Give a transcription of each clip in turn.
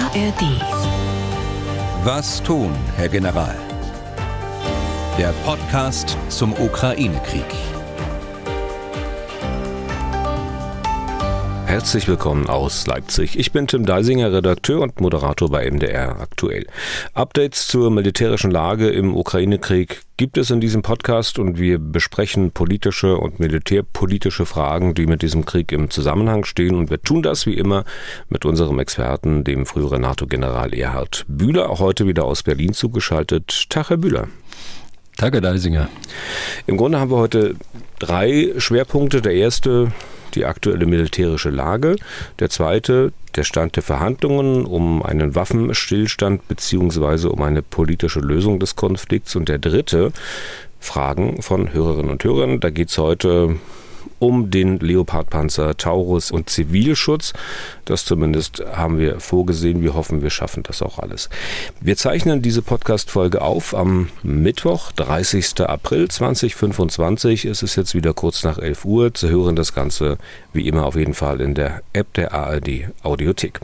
ARD. Was tun, Herr General? Der Podcast zum Ukraine-Krieg. Herzlich willkommen aus Leipzig. Ich bin Tim Deisinger, Redakteur und Moderator bei MDR aktuell. Updates zur militärischen Lage im Ukraine-Krieg gibt es in diesem Podcast und wir besprechen politische und militärpolitische Fragen, die mit diesem Krieg im Zusammenhang stehen. Und wir tun das wie immer mit unserem Experten, dem früheren NATO-General Erhard Bühler, auch heute wieder aus Berlin zugeschaltet. Tag, Herr Bühler. Tag, Herr Deisinger. Im Grunde haben wir heute 3 Schwerpunkte. Der erste, die aktuelle militärische Lage. Der zweite, der Stand der Verhandlungen um einen Waffenstillstand bzw. um eine politische Lösung des Konflikts. Und der dritte, Fragen von Hörerinnen und Hörern. Da geht es heute um den Leopardpanzer Taurus und Zivilschutz. Das zumindest haben wir vorgesehen. Wir hoffen, wir schaffen das auch alles. Wir zeichnen diese Podcast-Folge auf am Mittwoch, 30. April 2025. Es ist jetzt wieder kurz nach 11 Uhr. Zu hören das Ganze wie immer auf jeden Fall in der App der ARD Audiothek.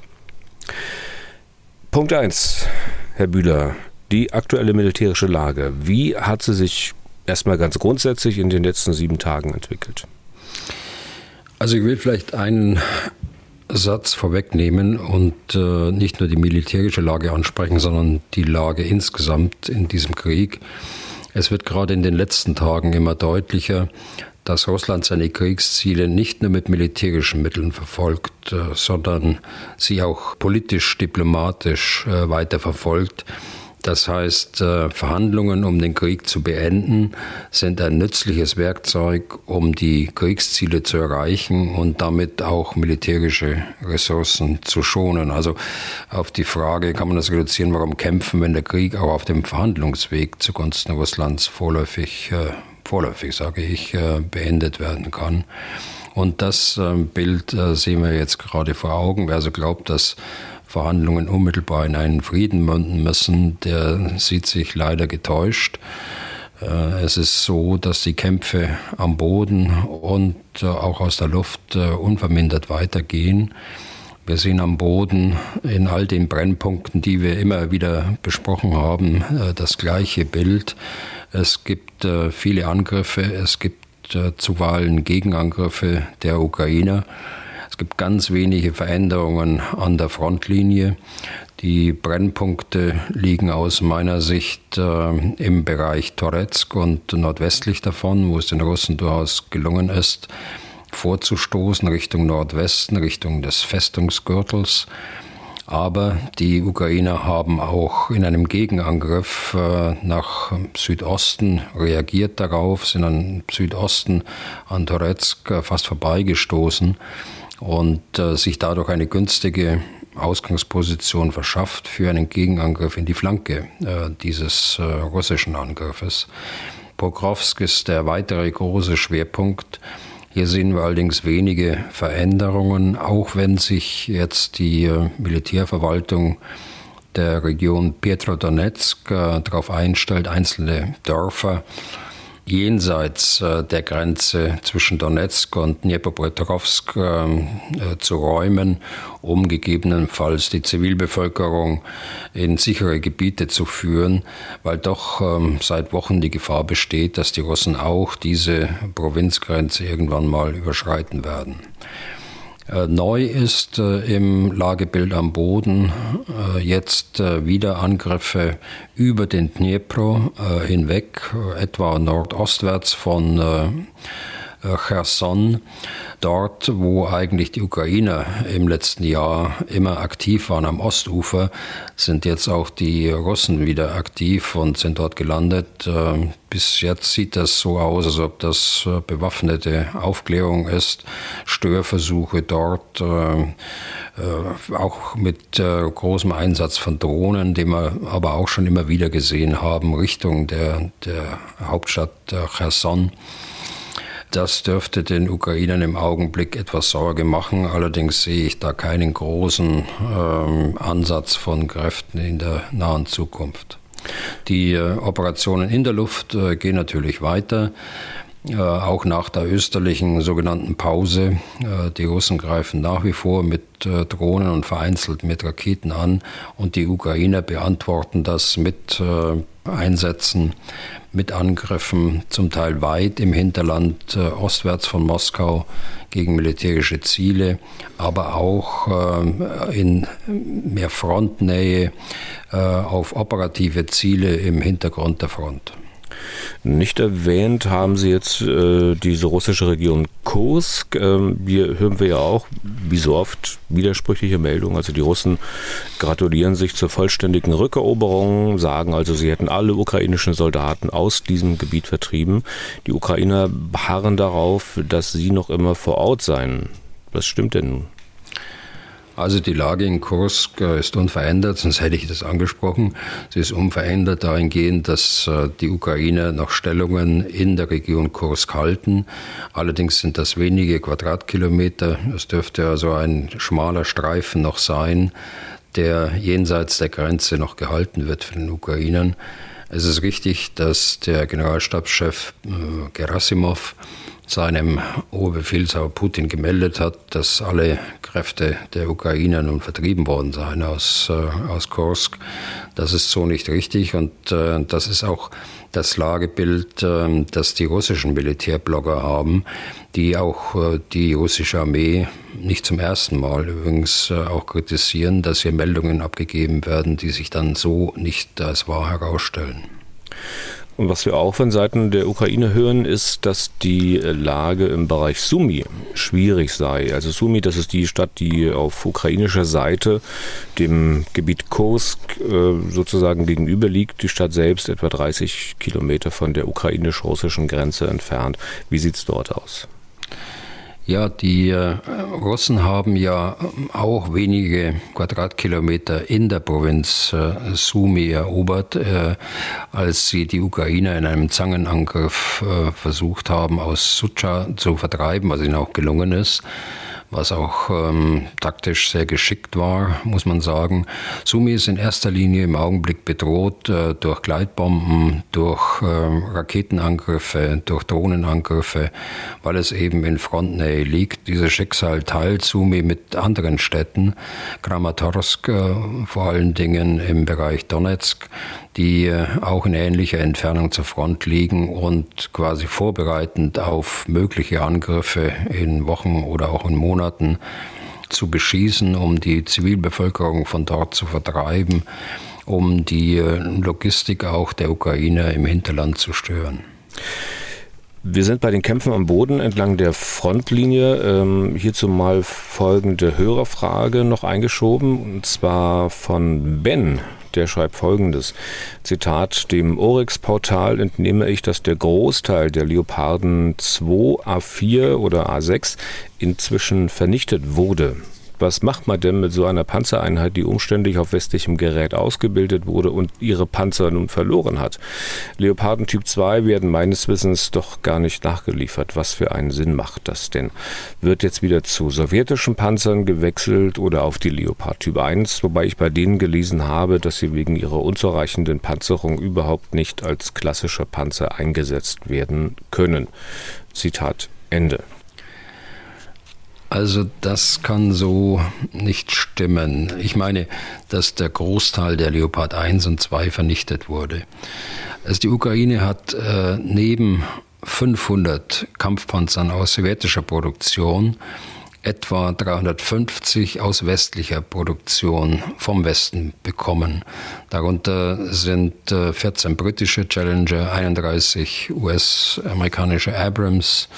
Punkt 1, Herr Bühler, die aktuelle militärische Lage. Wie hat sie sich erstmal ganz grundsätzlich in den letzten 7 Tagen entwickelt? Also ich will vielleicht einen Satz vorwegnehmen und nicht nur die militärische Lage ansprechen, sondern die Lage insgesamt in diesem Krieg. Es wird gerade in den letzten Tagen immer deutlicher, dass Russland seine Kriegsziele nicht nur mit militärischen Mitteln verfolgt, sondern sie auch politisch-diplomatisch weiter verfolgt. Das heißt, Verhandlungen, um den Krieg zu beenden, sind ein nützliches Werkzeug, um die Kriegsziele zu erreichen und damit auch militärische Ressourcen zu schonen. Also auf die Frage kann man das reduzieren, warum kämpfen, wenn der Krieg auch auf dem Verhandlungsweg zugunsten Russlands vorläufig sage ich, beendet werden kann. Und das Bild sehen wir jetzt gerade vor Augen. Wer also glaubt, dass Verhandlungen unmittelbar in einen Frieden münden müssen, der sieht sich leider getäuscht. Es ist so, dass die Kämpfe am Boden und auch aus der Luft unvermindert weitergehen. Wir sehen am Boden in all den Brennpunkten, die wir immer wieder besprochen haben, das gleiche Bild. Es gibt viele Angriffe, es gibt zuweilen Gegenangriffe der Ukrainer. Es gibt ganz wenige Veränderungen an der Frontlinie. Die Brennpunkte liegen aus meiner Sicht im Bereich Toretsk und nordwestlich davon, wo es den Russen durchaus gelungen ist, vorzustoßen Richtung Nordwesten, Richtung des Festungsgürtels. Aber die Ukrainer haben auch in einem Gegenangriff nach Südosten reagiert darauf, sind an Südosten an Toretsk fast vorbeigestoßen und sich dadurch eine günstige Ausgangsposition verschafft für einen Gegenangriff in die Flanke dieses russischen Angriffes. Pokrovsk ist der weitere große Schwerpunkt. Hier sehen wir allerdings wenige Veränderungen, auch wenn sich jetzt die Militärverwaltung der Region Pietrodonezk darauf einstellt, einzelne Dörfer jenseits der Grenze zwischen Donezk und Dnipropetrovsk zu räumen, um gegebenenfalls die Zivilbevölkerung in sichere Gebiete zu führen, weil doch seit Wochen die Gefahr besteht, dass die Russen auch diese Provinzgrenze irgendwann mal überschreiten werden. Neu ist im Lagebild am Boden jetzt wieder Angriffe über den Dnipro hinweg, etwa nordostwärts von Cherson, dort, wo eigentlich die Ukrainer im letzten Jahr immer aktiv waren am Ostufer, sind jetzt auch die Russen wieder aktiv und sind dort gelandet. Bis jetzt sieht das so aus, als ob das bewaffnete Aufklärung ist, Störversuche dort, auch mit großem Einsatz von Drohnen, den wir aber auch schon immer wieder gesehen haben, Richtung der Hauptstadt Cherson. Das dürfte den Ukrainern im Augenblick etwas Sorge machen. Allerdings sehe ich da keinen großen Ansatz von Kräften in der nahen Zukunft. Die Operationen in der Luft gehen natürlich weiter. auch nach der österlichen sogenannten Pause. Die Russen greifen nach wie vor mit Drohnen und vereinzelt mit Raketen an und die Ukrainer beantworten das mit Einsätzen, mit Angriffen, zum Teil weit im Hinterland, ostwärts von Moskau gegen militärische Ziele, aber auch in mehr Frontnähe auf operative Ziele im Hintergrund der Front. Nicht erwähnt haben Sie jetzt diese russische Region Kursk. Hier hören wir ja auch, wie so oft, widersprüchliche Meldungen. Also die Russen gratulieren sich zur vollständigen Rückeroberung, sagen also, sie hätten alle ukrainischen Soldaten aus diesem Gebiet vertrieben. Die Ukrainer beharren darauf, dass sie noch immer vor Ort seien. Was stimmt denn nun? Also die Lage in Kursk ist unverändert, sonst hätte ich das angesprochen. Sie ist unverändert dahingehend, dass die Ukrainer noch Stellungen in der Region Kursk halten. Allerdings sind das wenige Quadratkilometer. Es dürfte also ein schmaler Streifen noch sein, der jenseits der Grenze noch gehalten wird von den Ukrainern. Es ist richtig, dass der Generalstabschef Gerasimov seinem Oberbefehlshaber Putin gemeldet hat, dass alle Kräfte der Ukrainer nun vertrieben worden seien aus Kursk. Das ist so nicht richtig und das ist auch das Lagebild, das die russischen Militärblogger haben, die auch die russische Armee nicht zum ersten Mal übrigens auch kritisieren, dass hier Meldungen abgegeben werden, die sich dann so nicht als wahr herausstellen. Und was wir auch von Seiten der Ukraine hören, ist, dass die Lage im Bereich Sumy schwierig sei. Also Sumy, das ist die Stadt, die auf ukrainischer Seite dem Gebiet Kursk sozusagen gegenüber liegt. Die Stadt selbst etwa 30 Kilometer von der ukrainisch-russischen Grenze entfernt. Wie sieht es dort aus? Ja, die Russen haben ja auch wenige Quadratkilometer in der Provinz Sumy erobert, als sie die Ukrainer in einem Zangenangriff versucht haben, aus Sucha zu vertreiben, was ihnen auch gelungen ist, was auch taktisch sehr geschickt war, muss man sagen. Sumy ist in erster Linie im Augenblick bedroht durch Gleitbomben, durch Raketenangriffe, durch Drohnenangriffe, weil es eben in Frontnähe liegt. Dieses Schicksal teilt Sumy mit anderen Städten, Kramatorsk vor allen Dingen im Bereich Donetsk, die auch in ähnlicher Entfernung zur Front liegen und quasi vorbereitend auf mögliche Angriffe in Wochen oder auch in Monaten zu beschießen, um die Zivilbevölkerung von dort zu vertreiben, um die Logistik auch der Ukrainer im Hinterland zu stören. Wir sind bei den Kämpfen am Boden entlang der Frontlinie. Hierzu mal folgende Hörerfrage noch eingeschoben, und zwar von Ben. Der schreibt Folgendes, Zitat, dem Oryx-Portal entnehme ich, dass der Großteil der Leoparden 2, A4 oder A6 inzwischen vernichtet wurde. Was macht man denn mit so einer Panzereinheit, die umständlich auf westlichem Gerät ausgebildet wurde und ihre Panzer nun verloren hat? Leoparden Typ 2 werden meines Wissens doch gar nicht nachgeliefert. Was für einen Sinn macht das denn? Wird jetzt wieder zu sowjetischen Panzern gewechselt oder auf die Leopard Typ 1? Wobei ich bei denen gelesen habe, dass sie wegen ihrer unzureichenden Panzerung überhaupt nicht als klassische Panzer eingesetzt werden können. Zitat Ende. Also das kann so nicht stimmen. Ich meine, dass der Großteil der Leopard 1 und 2 vernichtet wurde. Also die Ukraine hat neben 500 Kampfpanzern aus sowjetischer Produktion etwa 350 aus westlicher Produktion vom Westen bekommen. Darunter sind 14 britische Challenger, 31 US-amerikanische Abrams,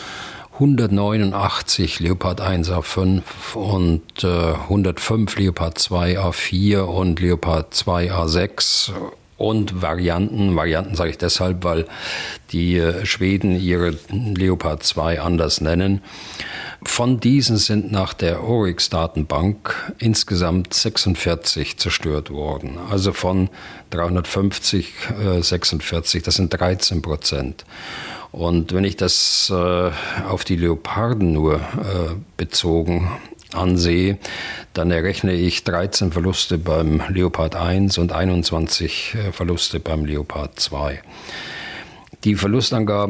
189 Leopard 1 A5 und 105 Leopard 2 A4 und Leopard 2 A6 und Varianten sage ich deshalb, weil die Schweden ihre Leopard 2 anders nennen. Von diesen sind nach der Oryx-Datenbank insgesamt 46 zerstört worden. Also von 350, 46, das sind 13%. Und wenn ich das auf die Leoparden nur bezogen ansehe, dann errechne ich 13 Verluste beim Leopard 1 und 21 Verluste beim Leopard 2. Die Verlustangaben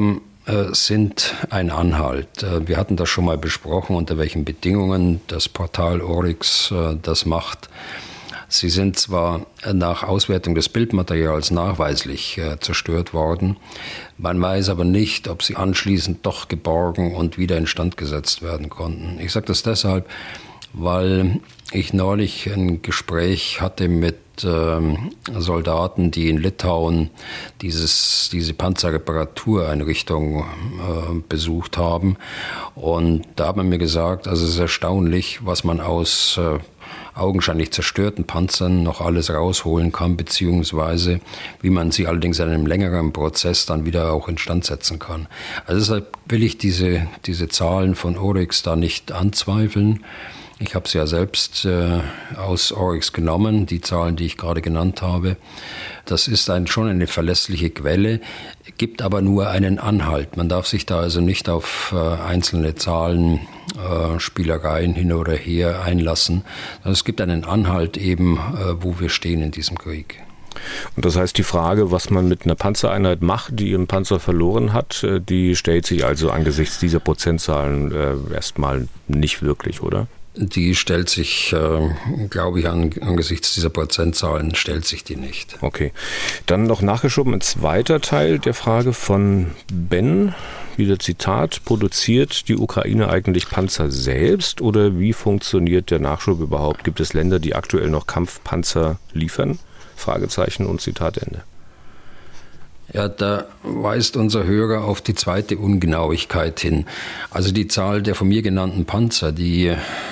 sind ein Anhalt. Wir hatten das schon mal besprochen, unter welchen Bedingungen das Portal Oryx das macht. Sie sind zwar nach Auswertung des Bildmaterials nachweislich zerstört worden, man weiß aber nicht, ob sie anschließend doch geborgen und wieder instand gesetzt werden konnten. Ich sage das deshalb, weil ich neulich ein Gespräch hatte mit Soldaten, die in Litauen diese Panzerreparatureinrichtung besucht haben. Und da hat man mir gesagt, also es ist erstaunlich, was man aus augenscheinlich zerstörten Panzern noch alles rausholen kann, beziehungsweise wie man sie allerdings in einem längeren Prozess dann wieder auch instand setzen kann. Also deshalb will ich diese Zahlen von Oryx da nicht anzweifeln. Ich habe sie ja selbst aus Oryx genommen, die Zahlen, die ich gerade genannt habe. Das ist schon eine verlässliche Quelle, gibt aber nur einen Anhalt. Man darf sich da also nicht auf einzelne Zahlen, Spielereien hin oder her einlassen. Es gibt einen Anhalt eben, wo wir stehen in diesem Krieg. Und das heißt, die Frage, was man mit einer Panzereinheit macht, die ihren Panzer verloren hat, die stellt sich also angesichts dieser Prozentzahlen erstmal nicht wirklich, oder? Die stellt sich, glaube ich, angesichts dieser Prozentzahlen stellt sich die nicht. Okay. Dann noch nachgeschoben ein zweiter Teil der Frage von Ben. Wieder Zitat: Produziert die Ukraine eigentlich Panzer selbst oder wie funktioniert der Nachschub überhaupt? Gibt es Länder, die aktuell noch Kampfpanzer liefern? Fragezeichen und Zitat Ende. Ja, da weist unser Hörer auf die zweite Ungenauigkeit hin. Also die Zahl der von mir genannten Panzer, die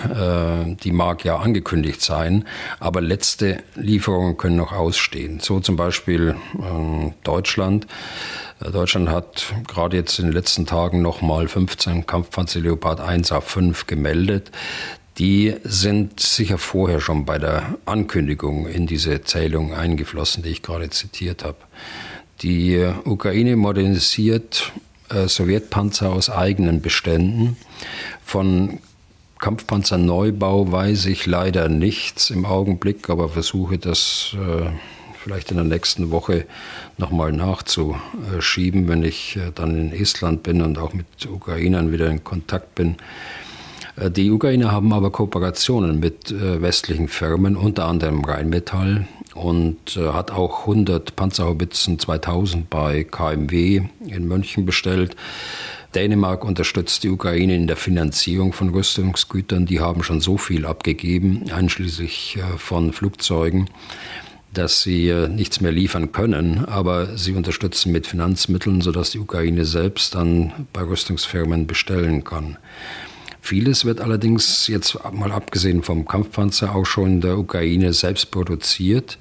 mag ja angekündigt sein, aber letzte Lieferungen können noch ausstehen. So zum Beispiel Deutschland. Deutschland hat gerade jetzt in den letzten Tagen nochmal 15 Kampfpanzer Leopard 1A5 gemeldet. Die sind sicher vorher schon bei der Ankündigung in diese Zählung eingeflossen, die ich gerade zitiert habe. Die Ukraine modernisiert Sowjetpanzer aus eigenen Beständen. Von Kampfpanzerneubau weiß ich leider nichts im Augenblick, aber versuche das vielleicht in der nächsten Woche nochmal nachzuschieben, wenn ich dann in Estland bin und auch mit Ukrainern wieder in Kontakt bin. Die Ukrainer haben aber Kooperationen mit westlichen Firmen, unter anderem Rheinmetall, und hat auch 100 Panzerhaubitzen 2000 bei KMW in München bestellt. Dänemark unterstützt die Ukraine in der Finanzierung von Rüstungsgütern. Die haben schon so viel abgegeben, einschließlich von Flugzeugen, dass sie nichts mehr liefern können. Aber sie unterstützen mit Finanzmitteln, sodass die Ukraine selbst dann bei Rüstungsfirmen bestellen kann. Vieles wird allerdings jetzt mal abgesehen vom Kampfpanzer auch schon in der Ukraine selbst produziert.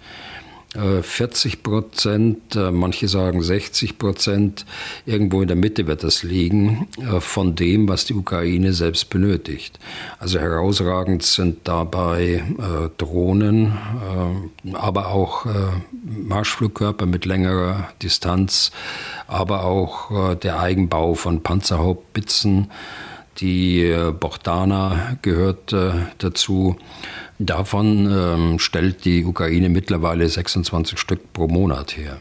40%, manche sagen 60%, irgendwo in der Mitte wird das liegen, von dem, was die Ukraine selbst benötigt. Also herausragend sind dabei Drohnen, aber auch Marschflugkörper mit längerer Distanz, aber auch der Eigenbau von Panzerhaubitzen. Die Bogdana gehört dazu. Davon stellt die Ukraine mittlerweile 26 Stück pro Monat her.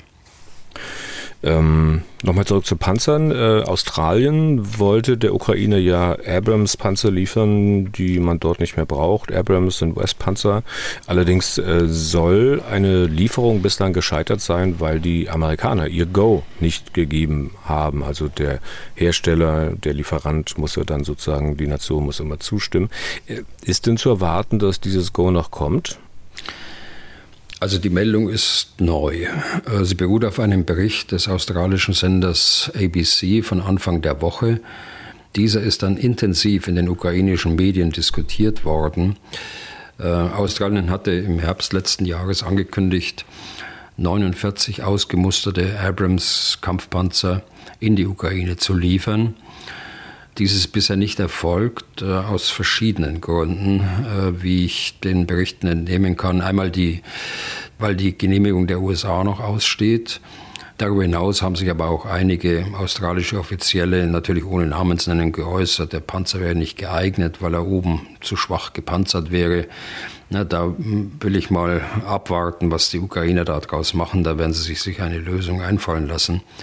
Nochmal zurück zu Panzern. Australien wollte der Ukraine ja Abrams-Panzer liefern, die man dort nicht mehr braucht. Abrams sind US-Panzer. Allerdings soll eine Lieferung bislang gescheitert sein, weil die Amerikaner ihr Go nicht gegeben haben. Also der Hersteller, der Lieferant muss ja dann sozusagen, die Nation muss immer zustimmen. Ist denn zu erwarten, dass dieses Go noch kommt? Also die Meldung ist neu. Sie beruht auf einem Bericht des australischen Senders ABC von Anfang der Woche. Dieser ist dann intensiv in den ukrainischen Medien diskutiert worden. Australien hatte im Herbst letzten Jahres angekündigt, 49 ausgemusterte Abrams-Kampfpanzer in die Ukraine zu liefern. Dies ist bisher nicht erfolgt, aus verschiedenen Gründen, wie ich den Berichten entnehmen kann. Einmal weil die Genehmigung der USA noch aussteht. Darüber hinaus haben sich aber auch einige australische Offizielle, natürlich ohne Namensnennen, geäußert. Der Panzer wäre nicht geeignet, weil er oben zu schwach gepanzert wäre. Na, da will ich mal abwarten, was die Ukrainer daraus machen. Da werden sie sich sicher eine Lösung einfallen lassen.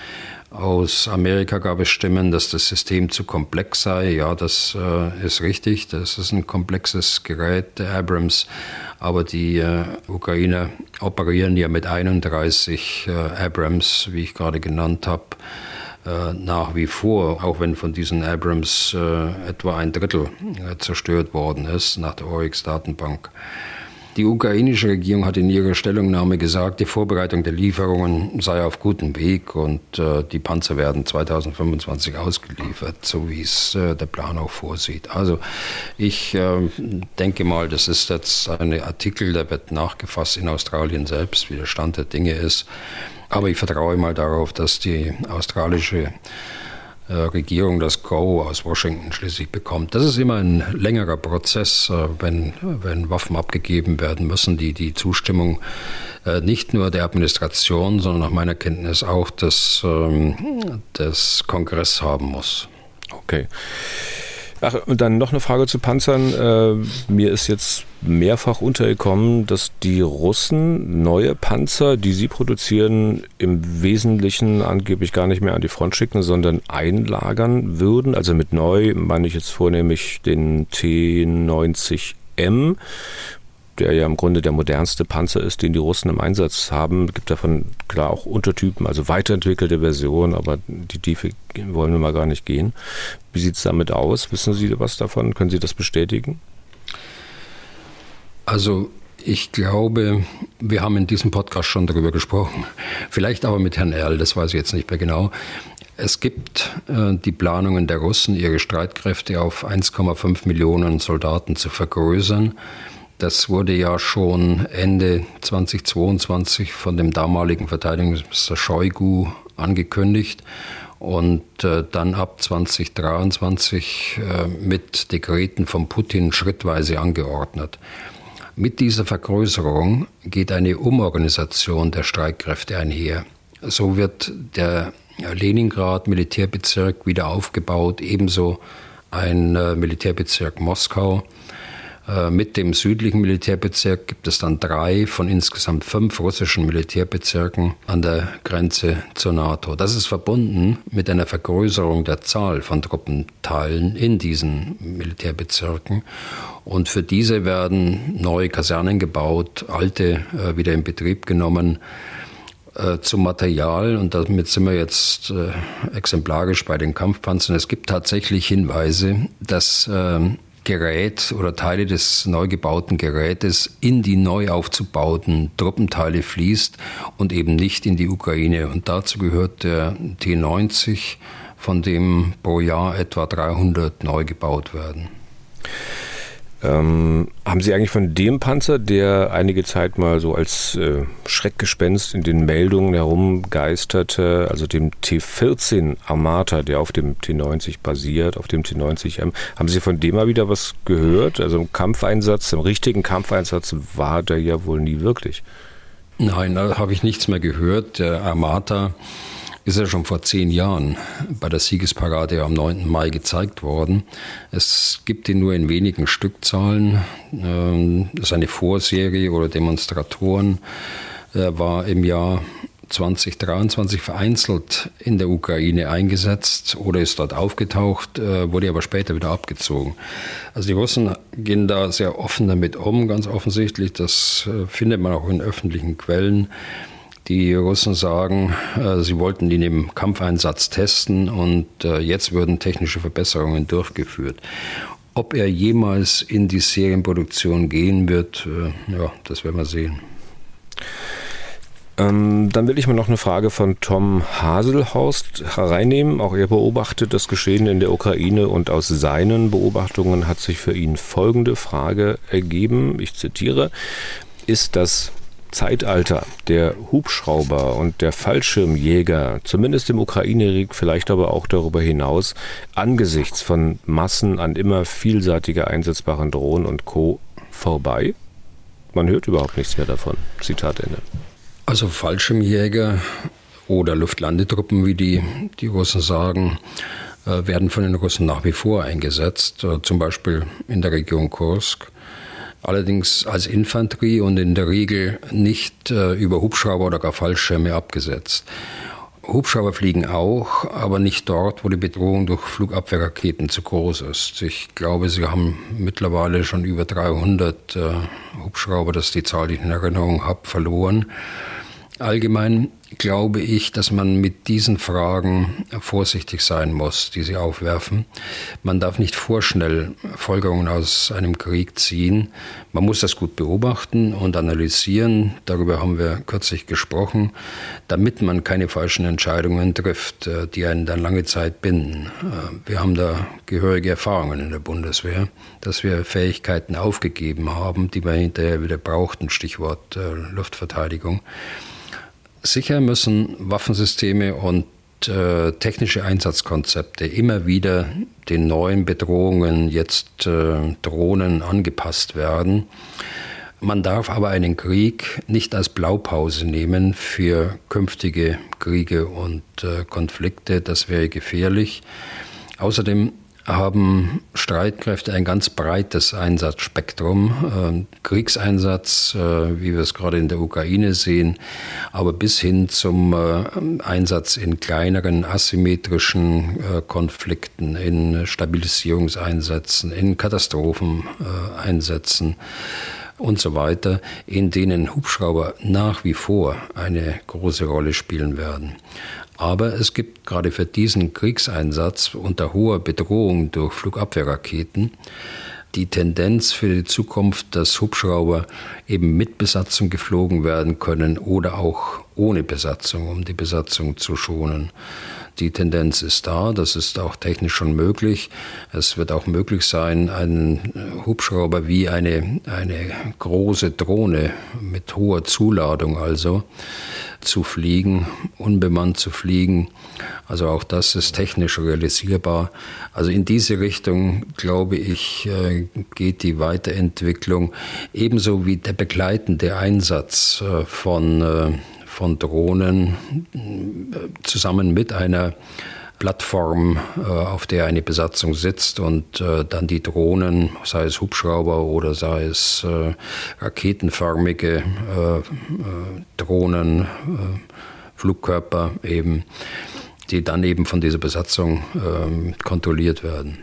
Aus Amerika gab es Stimmen, dass das System zu komplex sei. Ja, das ist richtig. Das ist ein komplexes Gerät, der Abrams. Aber die Ukrainer operieren ja mit 31 Abrams, wie ich gerade genannt habe, nach wie vor, auch wenn von diesen Abrams etwa ein Drittel zerstört worden ist, nach der Oryx-Datenbank. Die ukrainische Regierung hat in ihrer Stellungnahme gesagt, die Vorbereitung der Lieferungen sei auf gutem Weg und die Panzer werden 2025 ausgeliefert, so wie es der Plan auch vorsieht. Also ich denke mal, das ist jetzt ein Artikel, der wird nachgefasst in Australien selbst, wie der Stand der Dinge ist. Aber ich vertraue mal darauf, dass die australische Regierung das Go aus Washington schließlich bekommt. Das ist immer ein längerer Prozess, wenn Waffen abgegeben werden müssen, die Zustimmung nicht nur der Administration, sondern nach meiner Kenntnis auch des Kongress haben muss. Okay. Ach, und dann noch eine Frage zu Panzern. Mir ist jetzt mehrfach untergekommen, dass die Russen neue Panzer, die sie produzieren, im Wesentlichen angeblich gar nicht mehr an die Front schicken, sondern einlagern würden. Also mit neu meine ich jetzt vornehmlich den T-90M, der ja im Grunde der modernste Panzer ist, den die Russen im Einsatz haben. Es gibt davon klar auch Untertypen, also weiterentwickelte Versionen, aber die Tiefe wollen wir mal gar nicht gehen. Wie sieht es damit aus? Wissen Sie was davon? Können Sie das bestätigen? Also ich glaube, wir haben in diesem Podcast schon darüber gesprochen. Vielleicht aber mit Herrn Erl, das weiß ich jetzt nicht mehr genau. Es gibt die Planungen der Russen, ihre Streitkräfte auf 1,5 Millionen Soldaten zu vergrößern. Das wurde ja schon Ende 2022 von dem damaligen Verteidigungsminister Shoigu angekündigt und dann ab 2023 mit Dekreten von Putin schrittweise angeordnet. Mit dieser Vergrößerung geht eine Umorganisation der Streitkräfte einher. So wird der Leningrad-Militärbezirk wieder aufgebaut, ebenso ein Militärbezirk Moskau. Mit dem südlichen Militärbezirk gibt es dann 3 von insgesamt 5 russischen Militärbezirken an der Grenze zur NATO. Das ist verbunden mit einer Vergrößerung der Zahl von Truppenteilen in diesen Militärbezirken. Und für diese werden neue Kasernen gebaut, alte wieder in Betrieb genommen. Zum Material, und damit sind wir jetzt exemplarisch bei den Kampfpanzern. Es gibt tatsächlich Hinweise, dass Gerät oder Teile des neu gebauten Gerätes in die neu aufzubauten Truppenteile fließt und eben nicht in die Ukraine. Und dazu gehört der T-90, von dem pro Jahr etwa 300 neu gebaut werden. Haben Sie eigentlich von dem Panzer, der einige Zeit mal so als Schreckgespenst in den Meldungen herumgeisterte, also dem T-14 Armata, der auf dem T-90 basiert, auf dem T-90M, haben Sie von dem mal wieder was gehört? Also im Kampfeinsatz, im richtigen Kampfeinsatz war der ja wohl nie wirklich. Nein, da habe ich nichts mehr gehört. Der Armata ist ja schon vor 10 Jahren bei der Siegesparade am 9. Mai gezeigt worden. Es gibt ihn nur in wenigen Stückzahlen. Das ist eine Vorserie oder Demonstratoren. Er war im Jahr 2023 vereinzelt in der Ukraine eingesetzt oder ist dort aufgetaucht, wurde aber später wieder abgezogen. Also die Russen gehen da sehr offen damit um, ganz offensichtlich. Das findet man auch in öffentlichen Quellen. Die Russen sagen, sie wollten ihn im Kampfeinsatz testen und jetzt würden technische Verbesserungen durchgeführt. Ob er jemals in die Serienproduktion gehen wird, ja, das werden wir sehen. Dann will ich mal noch eine Frage von Tom Haselhorst hereinnehmen. Auch er beobachtet das Geschehen in der Ukraine und aus seinen Beobachtungen hat sich für ihn folgende Frage ergeben. Ich zitiere: Ist das Zeitalter der Hubschrauber und der Fallschirmjäger, zumindest im Ukraine-Krieg, vielleicht aber auch darüber hinaus, angesichts von Massen an immer vielseitiger einsetzbaren Drohnen und Co. vorbei? Man hört überhaupt nichts mehr davon. Zitat Ende. Also Fallschirmjäger oder Luftlandetruppen, wie die Russen sagen, werden von den Russen nach wie vor eingesetzt, zum Beispiel in der Region Kursk. Allerdings als Infanterie und in der Regel nicht über Hubschrauber oder gar Fallschirme abgesetzt. Hubschrauber fliegen auch, aber nicht dort, wo die Bedrohung durch Flugabwehrraketen zu groß ist. Ich glaube, sie haben mittlerweile schon über 300 Hubschrauber, das ist die Zahl, die ich in Erinnerung habe, verloren. Allgemein glaube ich, dass man mit diesen Fragen vorsichtig sein muss, die sie aufwerfen. Man darf nicht vorschnell Folgerungen aus einem Krieg ziehen. Man muss das gut beobachten und analysieren. Darüber haben wir kürzlich gesprochen, damit man keine falschen Entscheidungen trifft, die einen dann lange Zeit binden. Wir haben da gehörige Erfahrungen in der Bundeswehr, dass wir Fähigkeiten aufgegeben haben, die wir hinterher wieder brauchten, Stichwort Luftverteidigung. Sicher müssen Waffensysteme und technische Einsatzkonzepte immer wieder den neuen Bedrohungen, jetzt Drohnen, angepasst werden. Man darf aber einen Krieg nicht als Blaupause nehmen für künftige Kriege und Konflikte. Das wäre gefährlich. Außerdem haben Streitkräfte ein ganz breites Einsatzspektrum, Kriegseinsatz, wie wir es gerade in der Ukraine sehen, aber bis hin zum Einsatz in kleineren asymmetrischen Konflikten, in Stabilisierungseinsätzen, in Katastropheneinsätzen und so weiter, in denen Hubschrauber nach wie vor eine große Rolle spielen werden. Aber es gibt gerade für diesen Kriegseinsatz unter hoher Bedrohung durch Flugabwehrraketen die Tendenz für die Zukunft, dass Hubschrauber eben mit Besatzung geflogen werden können oder auch ohne Besatzung, um die Besatzung zu schonen. Die Tendenz ist da, das ist auch technisch schon möglich. Es wird auch möglich sein, einen Hubschrauber wie eine große Drohne mit hoher Zuladung also zu fliegen, unbemannt zu fliegen. Also auch das ist technisch realisierbar. Also in diese Richtung, glaube ich, geht die Weiterentwicklung, ebenso wie der begleitende Einsatz von Drohnen zusammen mit einer Plattform, auf der eine Besatzung sitzt und dann die Drohnen, sei es Hubschrauber oder sei es raketenförmige Drohnen, Flugkörper eben, die dann eben von dieser Besatzung kontrolliert werden.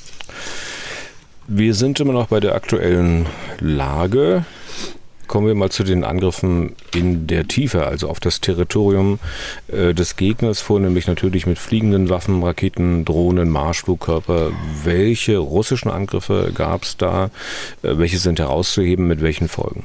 Wir sind immer noch bei der aktuellen Lage. Kommen wir mal zu den Angriffen in der Tiefe, also auf das Territorium des Gegners, vornehmlich natürlich mit fliegenden Waffen, Raketen, Drohnen, Marschflugkörper. Welche russischen Angriffe gab es da? Welche sind herauszuheben, mit welchen Folgen?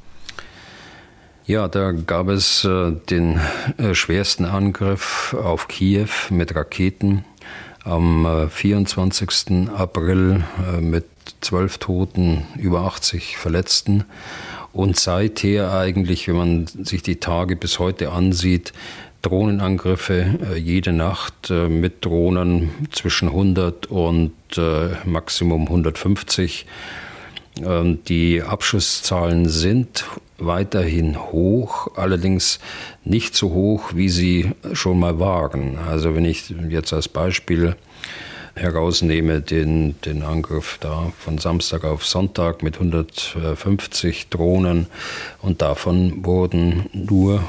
Ja, da gab es den schwersten Angriff auf Kiew mit Raketen am 24. April mit 12 Toten, über 80 Verletzten. Und seither eigentlich, wenn man sich die Tage bis heute ansieht, Drohnenangriffe jede Nacht mit Drohnen zwischen 100 und Maximum 150. Die Abschusszahlen sind weiterhin hoch, allerdings nicht so hoch, wie sie schon mal waren. Also wenn ich jetzt als Beispiel herausnehme, den Angriff da von Samstag auf Sonntag mit 150 Drohnen und davon wurden nur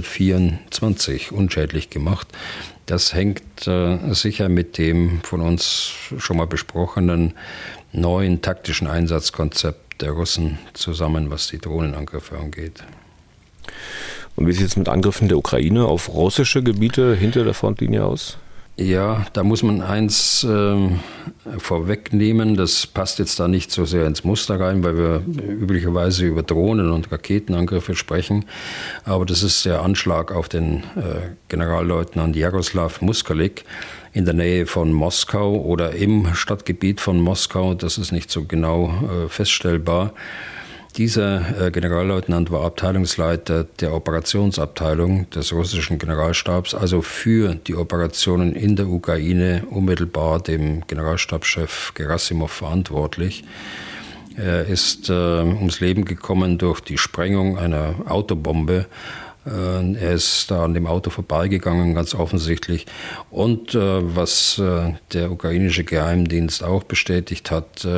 124 unschädlich gemacht. Das hängt sicher mit dem von uns schon mal besprochenen neuen taktischen Einsatzkonzept der Russen zusammen, was die Drohnenangriffe angeht. Und wie sieht es mit Angriffen der Ukraine auf russische Gebiete hinter der Frontlinie aus? Ja, da muss man eins vorwegnehmen, das passt jetzt da nicht so sehr ins Muster rein, weil wir üblicherweise über Drohnen- und Raketenangriffe sprechen, aber das ist der Anschlag auf den Generalleutnant Jaroslav Muskalik in der Nähe von Moskau oder im Stadtgebiet von Moskau, das ist nicht so genau feststellbar. Dieser Generalleutnant war Abteilungsleiter der Operationsabteilung des russischen Generalstabs, also für die Operationen in der Ukraine unmittelbar dem Generalstabschef Gerasimov verantwortlich. Er ist ums Leben gekommen durch die Sprengung einer Autobombe. Er ist da an dem Auto vorbeigegangen, ganz offensichtlich. Und was der ukrainische Geheimdienst auch bestätigt hat,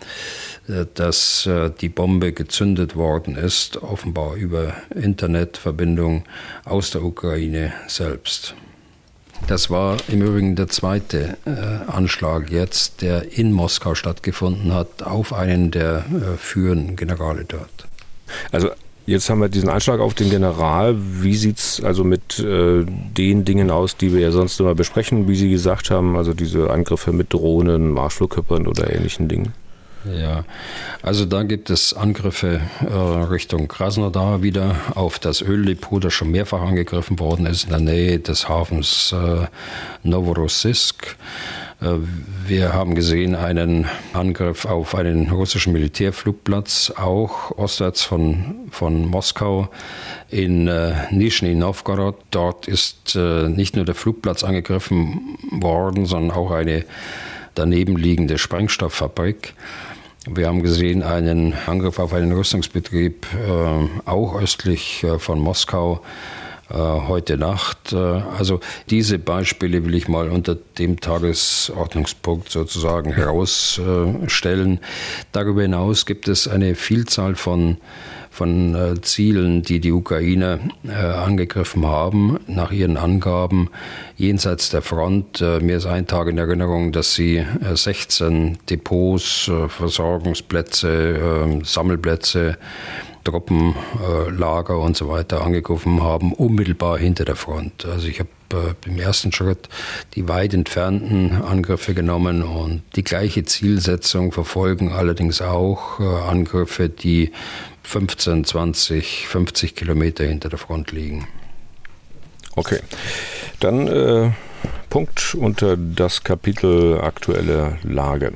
dass die Bombe gezündet worden ist, offenbar über Internetverbindung aus der Ukraine selbst. Das war im Übrigen der zweite Anschlag jetzt, der in Moskau stattgefunden hat, auf einen der führenden Generale dort. Also jetzt haben wir diesen Anschlag auf den General. Wie sieht es also mit den Dingen aus, die wir ja sonst immer besprechen, wie Sie gesagt haben, also diese Angriffe mit Drohnen, Marschflugkörpern oder ähnlichen Dingen? Ja, also da gibt es Angriffe Richtung Krasnodar wieder auf das Öldepot, das schon mehrfach angegriffen worden ist in der Nähe des Hafens Novorossiysk. Wir haben gesehen einen Angriff auf einen russischen Militärflugplatz, auch ostwärts von Moskau in Nischni Novgorod. Dort ist nicht nur der Flugplatz angegriffen worden, sondern auch eine daneben liegende Sprengstofffabrik. Wir haben gesehen einen Angriff auf einen Rüstungsbetrieb, auch östlich von Moskau, heute Nacht. Also diese Beispiele will ich mal unter dem Tagesordnungspunkt sozusagen herausstellen. Darüber hinaus gibt es eine Vielzahl von Zielen, die die Ukrainer angegriffen haben, nach ihren Angaben jenseits der Front. Mir ist ein Tag in Erinnerung, dass sie 16 Depots, Versorgungsplätze, Sammelplätze, Truppenlager und so weiter angegriffen haben, unmittelbar hinter der Front. Also ich habe im ersten Schritt die weit entfernten Angriffe genommen und die gleiche Zielsetzung verfolgen allerdings auch Angriffe, die 15, 20, 50 Kilometer hinter der Front liegen. Okay, dann Punkt unter das Kapitel aktuelle Lage.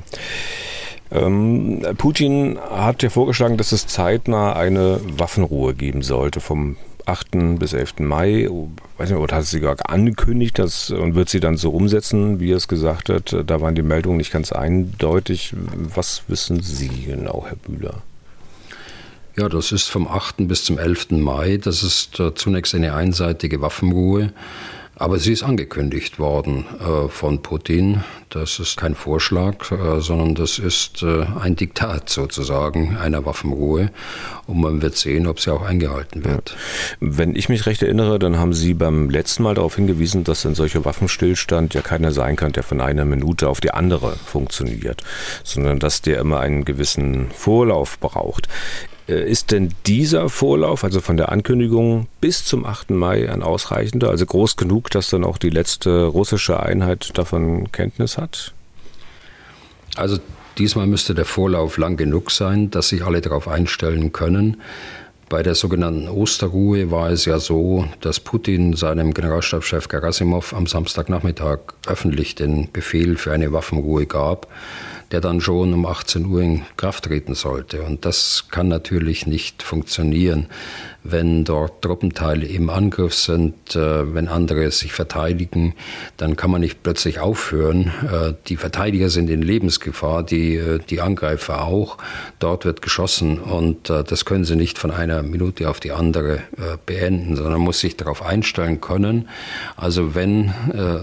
Putin hat ja vorgeschlagen, dass es zeitnah eine Waffenruhe geben sollte vom 8. bis 11. Mai. Weiß nicht, oder hat sie gar angekündigt und wird sie dann so umsetzen, wie er es gesagt hat? Da waren die Meldungen nicht ganz eindeutig. Was wissen Sie genau, Herr Bühler? Ja, das ist vom 8. bis zum 11. Mai. Das ist zunächst eine einseitige Waffenruhe. Aber sie ist angekündigt worden von Putin. Das ist kein Vorschlag, sondern das ist ein Diktat sozusagen einer Waffenruhe. Und man wird sehen, ob sie auch eingehalten wird. Wenn ich mich recht erinnere, dann haben Sie beim letzten Mal darauf hingewiesen, dass ein solcher Waffenstillstand ja keiner sein kann, der von einer Minute auf die andere funktioniert, sondern dass der immer einen gewissen Vorlauf braucht. Ist denn dieser Vorlauf, also von der Ankündigung bis zum 8. Mai, ein ausreichender, also groß genug, dass dann auch die letzte russische Einheit davon Kenntnis hat? Also diesmal müsste der Vorlauf lang genug sein, dass sich alle darauf einstellen können. Bei der sogenannten Osterruhe war es ja so, dass Putin seinem Generalstabschef Gerasimov am Samstagnachmittag öffentlich den Befehl für eine Waffenruhe gab, der dann schon um 18 Uhr in Kraft treten sollte. Und das kann natürlich nicht funktionieren, wenn dort Truppenteile im Angriff sind, wenn andere sich verteidigen, dann kann man nicht plötzlich aufhören. Die Verteidiger sind in Lebensgefahr, die Angreifer auch. Dort wird geschossen und das können sie nicht von einer Minute auf die andere beenden, sondern man muss sich darauf einstellen können. Also wenn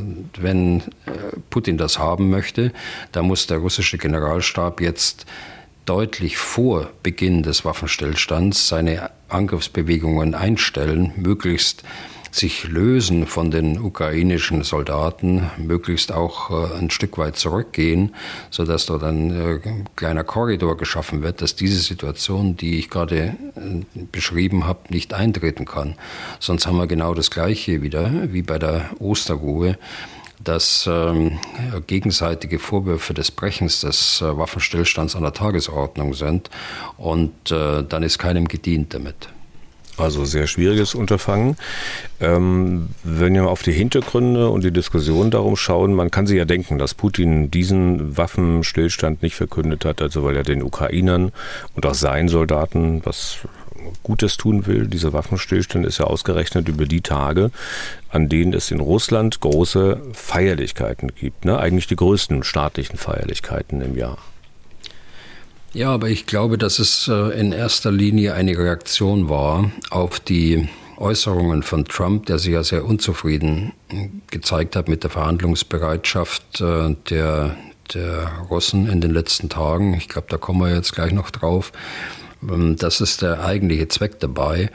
Putin das haben möchte, dann muss der russische Generalstab jetzt deutlich vor Beginn des Waffenstillstands seine Angriffsbewegungen einstellen, möglichst sich lösen von den ukrainischen Soldaten, möglichst auch ein Stück weit zurückgehen, sodass dort ein kleiner Korridor geschaffen wird, dass diese Situation, die ich gerade beschrieben habe, nicht eintreten kann. Sonst haben wir genau das Gleiche wieder wie bei der Osterruhe, dass gegenseitige Vorwürfe des Brechens des Waffenstillstands an der Tagesordnung sind und dann ist keinem gedient damit. Also sehr schwieriges Unterfangen. Wenn wir auf die Hintergründe und die Diskussion darum schauen, man kann sich ja denken, dass Putin diesen Waffenstillstand nicht verkündet hat, also weil er den Ukrainern und auch seinen Soldaten was Gutes tun will. Dieser Waffenstillstand ist ja ausgerechnet über die Tage, an denen es in Russland große Feierlichkeiten gibt, ne? Eigentlich die größten staatlichen Feierlichkeiten im Jahr. Ja, aber ich glaube, dass es in erster Linie eine Reaktion war auf die Äußerungen von Trump, der sich ja sehr unzufrieden gezeigt hat mit der Verhandlungsbereitschaft der Russen in den letzten Tagen. Ich glaube, da kommen wir jetzt gleich noch drauf. Das ist der eigentliche Zweck dabei,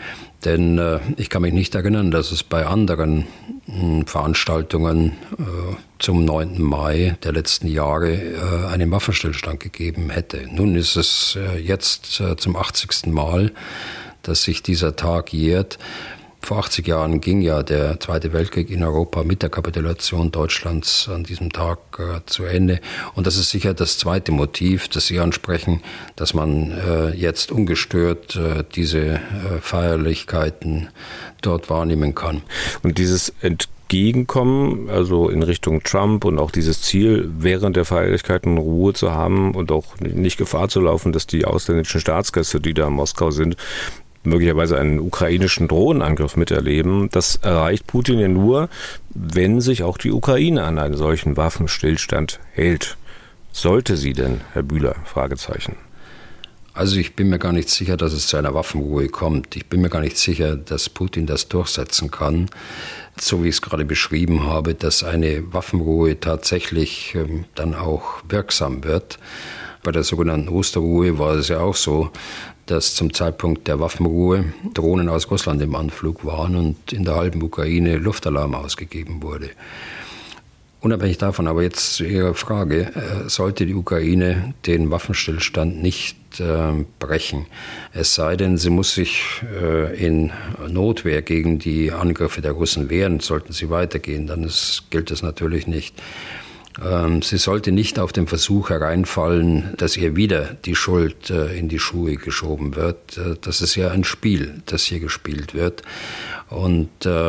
Denn ich kann mich nicht erinnern, dass es bei anderen Veranstaltungen zum 9. Mai der letzten Jahre einen Waffenstillstand gegeben hätte. Nun ist es jetzt zum 80. Mal, dass sich dieser Tag jährt. Vor 80 Jahren ging ja der Zweite Weltkrieg in Europa mit der Kapitulation Deutschlands an diesem Tag zu Ende. Und das ist sicher das zweite Motiv, das Sie ansprechen, dass man jetzt ungestört diese Feierlichkeiten dort wahrnehmen kann. Und dieses Entgegenkommen, also in Richtung Trump und auch dieses Ziel, während der Feierlichkeiten Ruhe zu haben und auch nicht Gefahr zu laufen, dass die ausländischen Staatsgäste, die da in Moskau sind, möglicherweise einen ukrainischen Drohnenangriff miterleben. Das erreicht Putin ja nur, wenn sich auch die Ukraine an einen solchen Waffenstillstand hält. Sollte sie denn, Herr Bühler? Fragezeichen. Also ich bin mir gar nicht sicher, dass es zu einer Waffenruhe kommt. Ich bin mir gar nicht sicher, dass Putin das durchsetzen kann, so wie ich es gerade beschrieben habe, dass eine Waffenruhe tatsächlich dann auch wirksam wird. Bei der sogenannten Osterruhe war es ja auch so, dass zum Zeitpunkt der Waffenruhe Drohnen aus Russland im Anflug waren und in der halben Ukraine Luftalarm ausgegeben wurde. Unabhängig davon, aber jetzt zu Ihrer Frage, sollte die Ukraine den Waffenstillstand nicht brechen. Es sei denn, sie muss sich in Notwehr gegen die Angriffe der Russen wehren, sollten sie weitergehen, dann gilt das natürlich nicht. Sie sollte nicht auf den Versuch hereinfallen, dass ihr wieder die Schuld in die Schuhe geschoben wird. Das ist ja ein Spiel, das hier gespielt wird. Und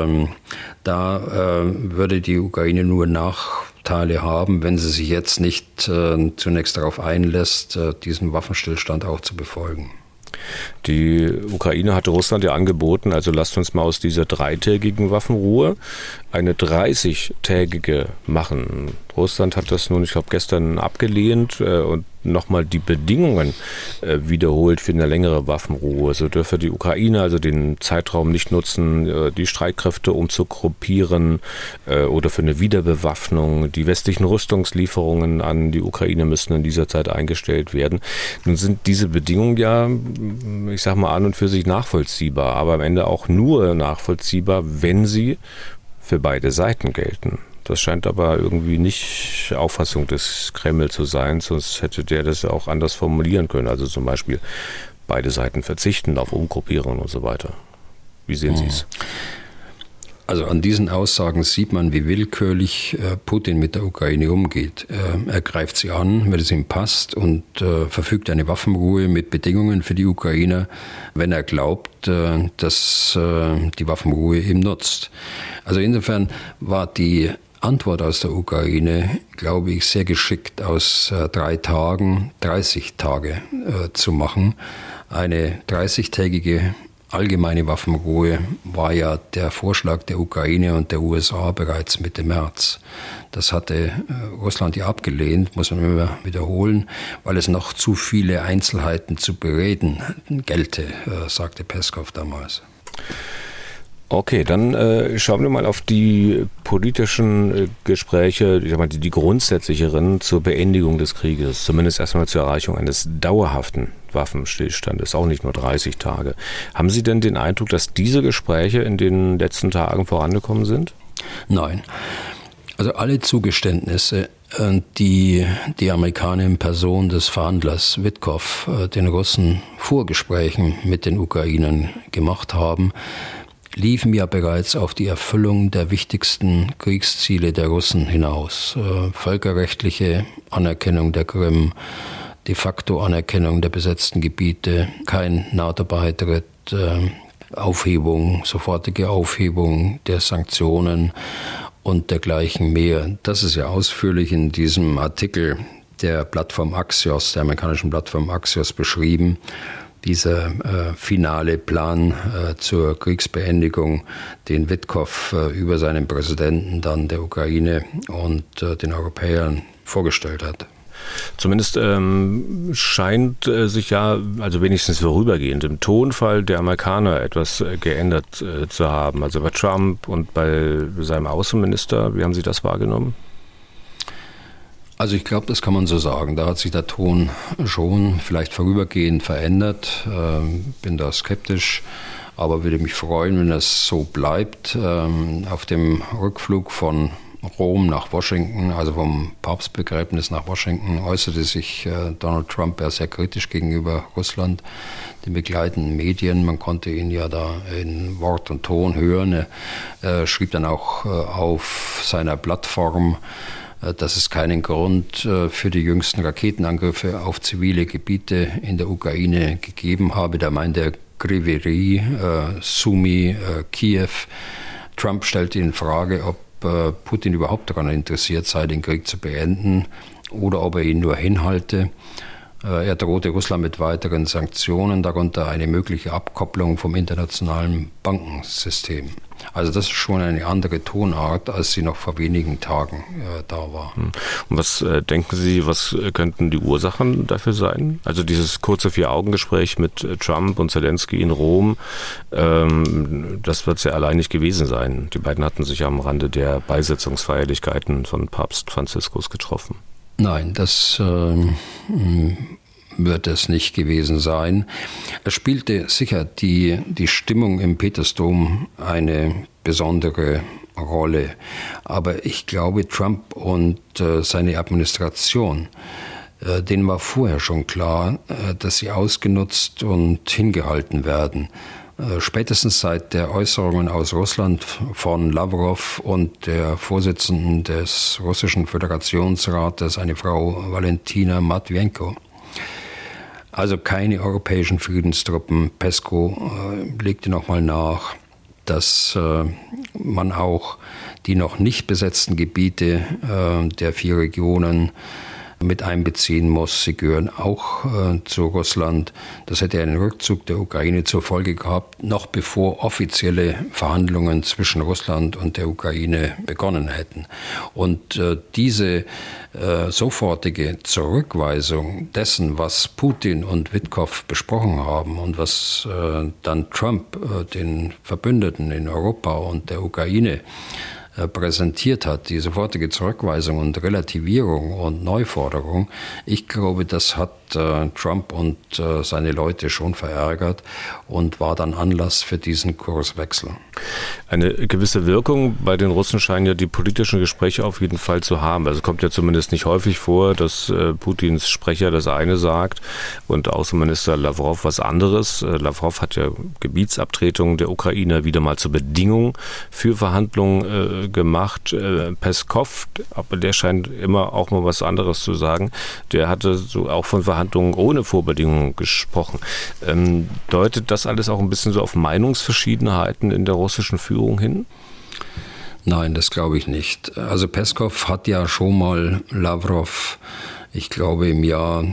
da würde die Ukraine nur Nachteile haben, wenn sie sich jetzt nicht zunächst darauf einlässt, diesen Waffenstillstand auch zu befolgen. Die Ukraine hatte Russland ja angeboten, also lasst uns mal aus dieser 3-tägigen Waffenruhe eine 30-tägige machen. Russland hat das nun, ich glaube, gestern abgelehnt und nochmal die Bedingungen wiederholt für eine längere Waffenruhe. So dürfe die Ukraine also den Zeitraum nicht nutzen, die Streitkräfte umzugruppieren oder für eine Wiederbewaffnung. Die westlichen Rüstungslieferungen an die Ukraine müssen in dieser Zeit eingestellt werden. Nun sind diese Bedingungen ja, ich sag mal, an und für sich nachvollziehbar, aber am Ende auch nur nachvollziehbar, wenn sie für beide Seiten gelten. Das scheint aber irgendwie nicht Auffassung des Kreml zu sein, sonst hätte der das ja auch anders formulieren können. Also zum Beispiel beide Seiten verzichten auf Umgruppierungen und so weiter. Wie sehen Sie es? Also an diesen Aussagen sieht man, wie willkürlich Putin mit der Ukraine umgeht. Er greift sie an, wenn es ihm passt und verfügt eine Waffenruhe mit Bedingungen für die Ukrainer, wenn er glaubt, dass die Waffenruhe ihm nutzt. Also insofern war die Antwort aus der Ukraine, glaube ich, sehr geschickt, aus 3 Tagen 30 Tage zu machen. Eine 30-tägige allgemeine Waffenruhe war ja der Vorschlag der Ukraine und der USA bereits Mitte März. Das hatte Russland ja abgelehnt, muss man immer wiederholen, weil es noch zu viele Einzelheiten zu bereden gelte, sagte Peskow damals. Okay, dann schauen wir mal auf die politischen Gespräche, ich sag mal, die grundsätzlicheren zur Beendigung des Krieges, zumindest erstmal zur Erreichung eines dauerhaften Waffenstillstandes, auch nicht nur 30 Tage. Haben Sie denn den Eindruck, dass diese Gespräche in den letzten Tagen vorangekommen sind? Nein. Also alle Zugeständnisse, die die Amerikaner in Person des Verhandlers Witkow den Russen vor Gesprächen mit den Ukrainern gemacht haben, liefen ja bereits auf die Erfüllung der wichtigsten Kriegsziele der Russen hinaus. Völkerrechtliche Anerkennung der Krim, de facto Anerkennung der besetzten Gebiete, kein NATO-Beitritt, sofortige Aufhebung der Sanktionen und dergleichen mehr. Das ist ja ausführlich in diesem Artikel der Plattform Axios, der amerikanischen Plattform Axios beschrieben. Dieser finale Plan zur Kriegsbeendigung, den Witkow über seinen Präsidenten dann der Ukraine und den Europäern vorgestellt hat. Zumindest scheint sich ja, also wenigstens vorübergehend, im Tonfall der Amerikaner etwas geändert zu haben. Also bei Trump und bei seinem Außenminister, wie haben Sie das wahrgenommen? Also ich glaube, das kann man so sagen. Da hat sich der Ton schon vielleicht vorübergehend verändert. Bin da skeptisch. aber würde mich freuen, wenn es so bleibt. Auf dem Rückflug von Rom nach Washington, also vom Papstbegräbnis nach Washington, äußerte sich Donald Trump ja sehr kritisch gegenüber Russland, den begleitenden Medien. Man konnte ihn ja da in Wort und Ton hören. Er schrieb dann auch auf seiner Plattform, dass es keinen Grund für die jüngsten Raketenangriffe auf zivile Gebiete in der Ukraine gegeben habe. Da meinte er Kryvyi, Sumy, Kiew. Trump stellte in Frage, ob Putin überhaupt daran interessiert sei, den Krieg zu beenden oder ob er ihn nur hinhalte. Er drohte Russland mit weiteren Sanktionen, darunter eine mögliche Abkopplung vom internationalen Bankensystem. Also das ist schon eine andere Tonart, als sie noch vor wenigen Tagen da war. Und was denken Sie, was könnten die Ursachen dafür sein? Also dieses kurze 4-Augen-Gespräch mit Trump und Zelensky in Rom, das wird es ja allein nicht gewesen sein. Die beiden hatten sich am Rande der Beisetzungsfeierlichkeiten von Papst Franziskus getroffen. Nein, das wird es nicht gewesen sein. Es spielte sicher die Stimmung im Petersdom eine besondere Rolle. Aber ich glaube, Trump und seine Administration, denen war vorher schon klar, dass sie ausgenutzt und hingehalten werden. Spätestens seit der Äußerungen aus Russland von Lavrov und der Vorsitzenden des russischen Föderationsrates, eine Frau Valentina Matvienko. Also keine europäischen Friedenstruppen. PESCO legte nochmal nach, dass man auch die noch nicht besetzten Gebiete der 4 Regionen mit einbeziehen muss. Sie gehören auch zu Russland. Das hätte einen Rückzug der Ukraine zur Folge gehabt, noch bevor offizielle Verhandlungen zwischen Russland und der Ukraine begonnen hätten. Und diese sofortige Zurückweisung dessen, was Putin und Witkow besprochen haben und was dann Trump den Verbündeten in Europa und der Ukraine präsentiert hat, die sofortige Zurückweisung und Relativierung und Neuforderung, ich glaube, das hat Trump und seine Leute schon verärgert und war dann Anlass für diesen Kurswechsel. Eine gewisse Wirkung bei den Russen scheinen ja die politischen Gespräche auf jeden Fall zu haben. Also es kommt ja zumindest nicht häufig vor, dass Putins Sprecher das eine sagt und Außenminister Lavrov was anderes. Lavrov hat ja Gebietsabtretungen der Ukrainer wieder mal zur Bedingung für Verhandlungen gemacht. Peskov, aber der scheint immer auch mal was anderes zu sagen. Der hatte so auch von Verhandlungen ohne Vorbedingungen gesprochen. Deutet das alles auch ein bisschen so auf Meinungsverschiedenheiten in der russischen Führung hin? Nein, das glaube ich nicht. Also Peskov hat ja schon mal Lavrov, ich glaube im Jahr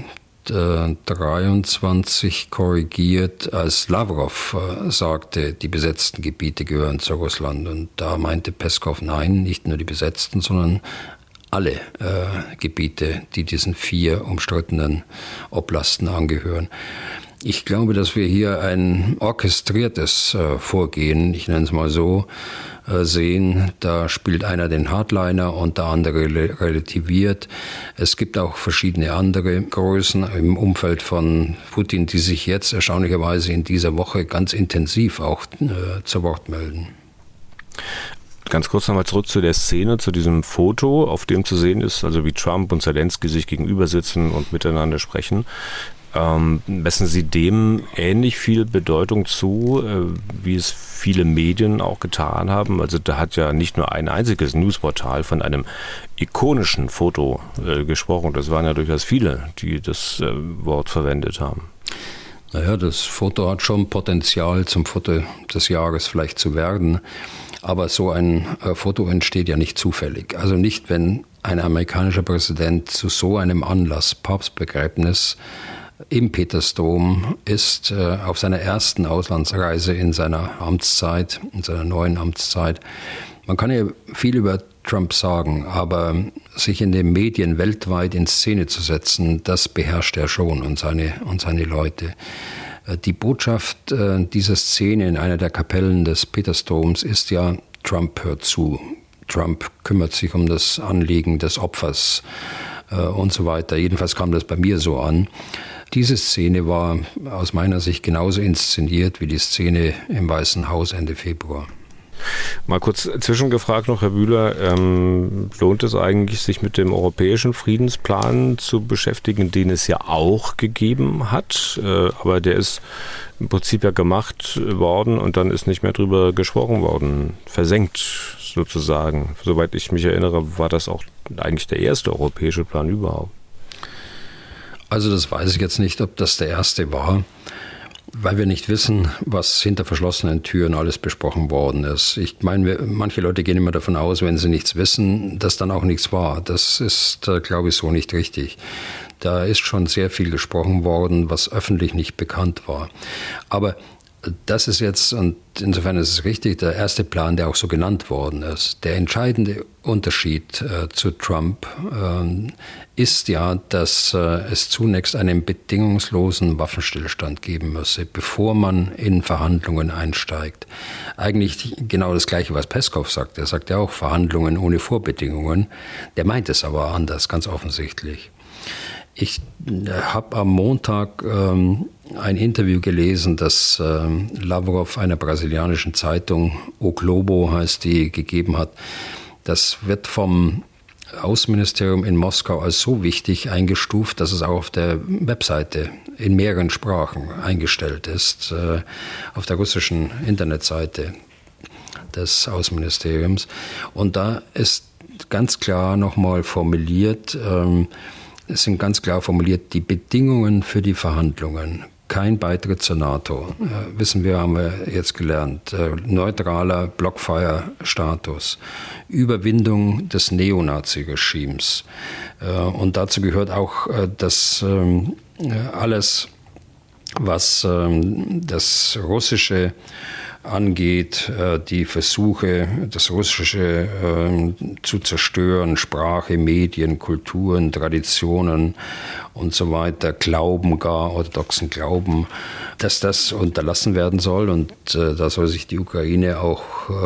23 korrigiert, als Lavrov sagte, die besetzten Gebiete gehören zu Russland. Und da meinte Peskov, nein, nicht nur die besetzten, sondern alle Gebiete, die diesen 4 umstrittenen Oblasten angehören. Ich glaube, dass wir hier ein orchestriertes Vorgehen, ich nenne es mal so, sehen. Da spielt einer den Hardliner und der andere relativiert. Es gibt auch verschiedene andere Größen im Umfeld von Putin, die sich jetzt erstaunlicherweise in dieser Woche ganz intensiv auch zu Wort melden. Ganz kurz nochmal zurück zu der Szene, zu diesem Foto, auf dem zu sehen ist, also wie Trump und Zelensky sich gegenüber sitzen und miteinander sprechen. Messen Sie dem ähnlich viel Bedeutung zu, wie es viele Medien auch getan haben? Also da hat ja nicht nur ein einziges Newsportal von einem ikonischen Foto gesprochen. Das waren ja durchaus viele, die das Wort verwendet haben. Naja, das Foto hat schon Potenzial, zum Foto des Jahres vielleicht zu werden. Aber so ein Foto entsteht ja nicht zufällig. Also nicht, wenn ein amerikanischer Präsident zu so einem Anlass, Papstbegräbnis, im Petersdom ist, auf seiner ersten Auslandsreise in seiner Amtszeit, in seiner neuen Amtszeit. Man kann ja viel über Trump sagen, aber sich in den Medien weltweit in Szene zu setzen, das beherrscht er schon und seine Leute. Die Botschaft dieser Szene in einer der Kapellen des Petersdoms ist ja, Trump hört zu. Trump kümmert sich um das Anliegen des Opfers und so weiter. Jedenfalls kam das bei mir so an. diese Szene war aus meiner Sicht genauso inszeniert wie die Szene im Weißen Haus Ende Februar. Mal kurz zwischengefragt noch, Herr Bühler, lohnt es eigentlich, sich mit dem europäischen Friedensplan zu beschäftigen, den es ja auch gegeben hat, aber der ist im Prinzip ja gemacht worden und dann ist nicht mehr drüber gesprochen worden, versenkt sozusagen. Soweit ich mich erinnere, war das auch eigentlich der erste europäische Plan überhaupt. Also das weiß ich jetzt nicht, ob das der erste war, weil wir nicht wissen, was hinter verschlossenen Türen alles besprochen worden ist. Ich meine, manche Leute gehen immer davon aus, wenn sie nichts wissen, dass dann auch nichts war. Das ist, glaube ich, so nicht richtig. Da ist schon sehr viel gesprochen worden, was öffentlich nicht bekannt war. Aber das ist jetzt, und insofern ist es richtig, der erste Plan, der auch so genannt worden ist. Der entscheidende Unterschied zu Trump ist ja, dass es zunächst einen bedingungslosen Waffenstillstand geben müsse, bevor man in Verhandlungen einsteigt. Eigentlich genau das Gleiche, was Peskov sagt. Er sagt ja auch Verhandlungen ohne Vorbedingungen. Der meint es aber anders, ganz offensichtlich. Ich habe am Montag ein Interview gelesen, das Lavrov einer brasilianischen Zeitung, O Globo heißt die, gegeben hat. Das wird vom Außenministerium in Moskau als so wichtig eingestuft, dass es auch auf der Webseite in mehreren Sprachen eingestellt ist, auf der russischen Internetseite des Außenministeriums. Und da ist ganz klar nochmal formuliert, es sind ganz klar formuliert die Bedingungen für die Verhandlungen. Kein Beitritt zur NATO, wissen wir, haben wir jetzt gelernt. Neutraler Blockfire-Status, Überwindung des Neonazi-Regimes. Und dazu gehört auch, dass alles, was das Russische angeht, die Versuche, das Russische zu zerstören, Sprache, Medien, Kulturen, Traditionen und so weiter, Glauben gar, orthodoxen Glauben, dass das unterlassen werden soll. Und da soll sich die Ukraine auch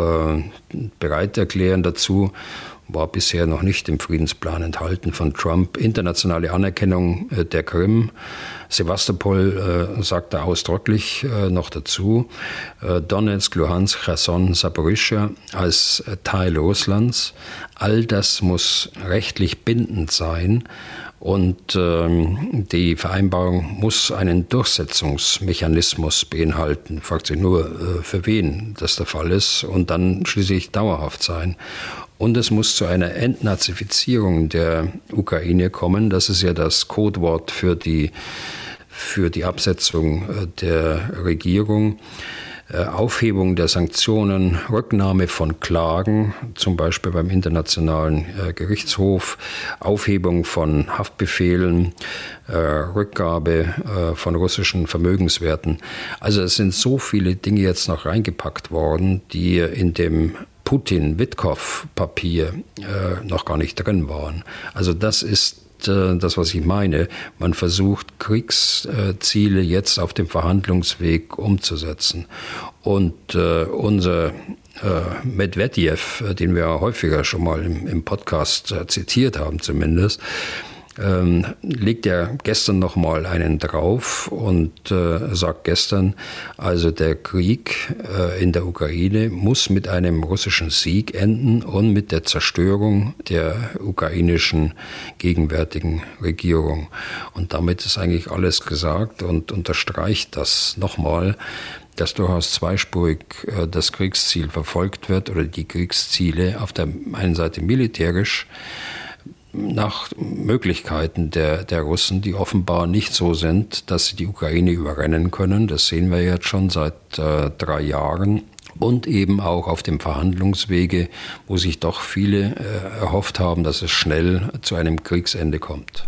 bereit erklären dazu. War bisher noch nicht im Friedensplan enthalten von Trump. Internationale Anerkennung der Krim. Sewastopol sagt er ausdrücklich noch dazu. Donetsk, Luhansk, Cherson, Saporischschja als Teil Russlands. All das muss rechtlich bindend sein. Und die Vereinbarung muss einen Durchsetzungsmechanismus beinhalten. Fragt sich nur, für wen das der Fall ist. Und dann schließlich dauerhaft sein. Und es muss zu einer Entnazifizierung der Ukraine kommen. Das ist ja das Codewort für die Absetzung der Regierung. Aufhebung der Sanktionen, Rücknahme von Klagen, zum Beispiel beim Internationalen Gerichtshof, Aufhebung von Haftbefehlen, Rückgabe von russischen Vermögenswerten. Also es sind so viele Dinge jetzt noch reingepackt worden, die in dem Putin-Witkow-Papier noch gar nicht drin waren. Also das ist das, was ich meine. Man versucht, Kriegsziele jetzt auf dem Verhandlungsweg umzusetzen. Und unser Medvedev, den wir häufiger schon mal im Podcast zitiert haben zumindest, legt ja gestern noch mal einen drauf und sagt gestern, also der Krieg in der Ukraine muss mit einem russischen Sieg enden und mit der Zerstörung der ukrainischen gegenwärtigen Regierung. Und damit ist eigentlich alles gesagt und unterstreicht das nochmal, dass durchaus zweispurig das Kriegsziel verfolgt wird oder die Kriegsziele auf der einen Seite militärisch nach Möglichkeiten der Russen, die offenbar nicht so sind, dass sie die Ukraine überrennen können. Das sehen wir jetzt schon seit 3 Jahren. Und eben auch auf dem Verhandlungswege, wo sich doch viele erhofft haben, dass es schnell zu einem Kriegsende kommt.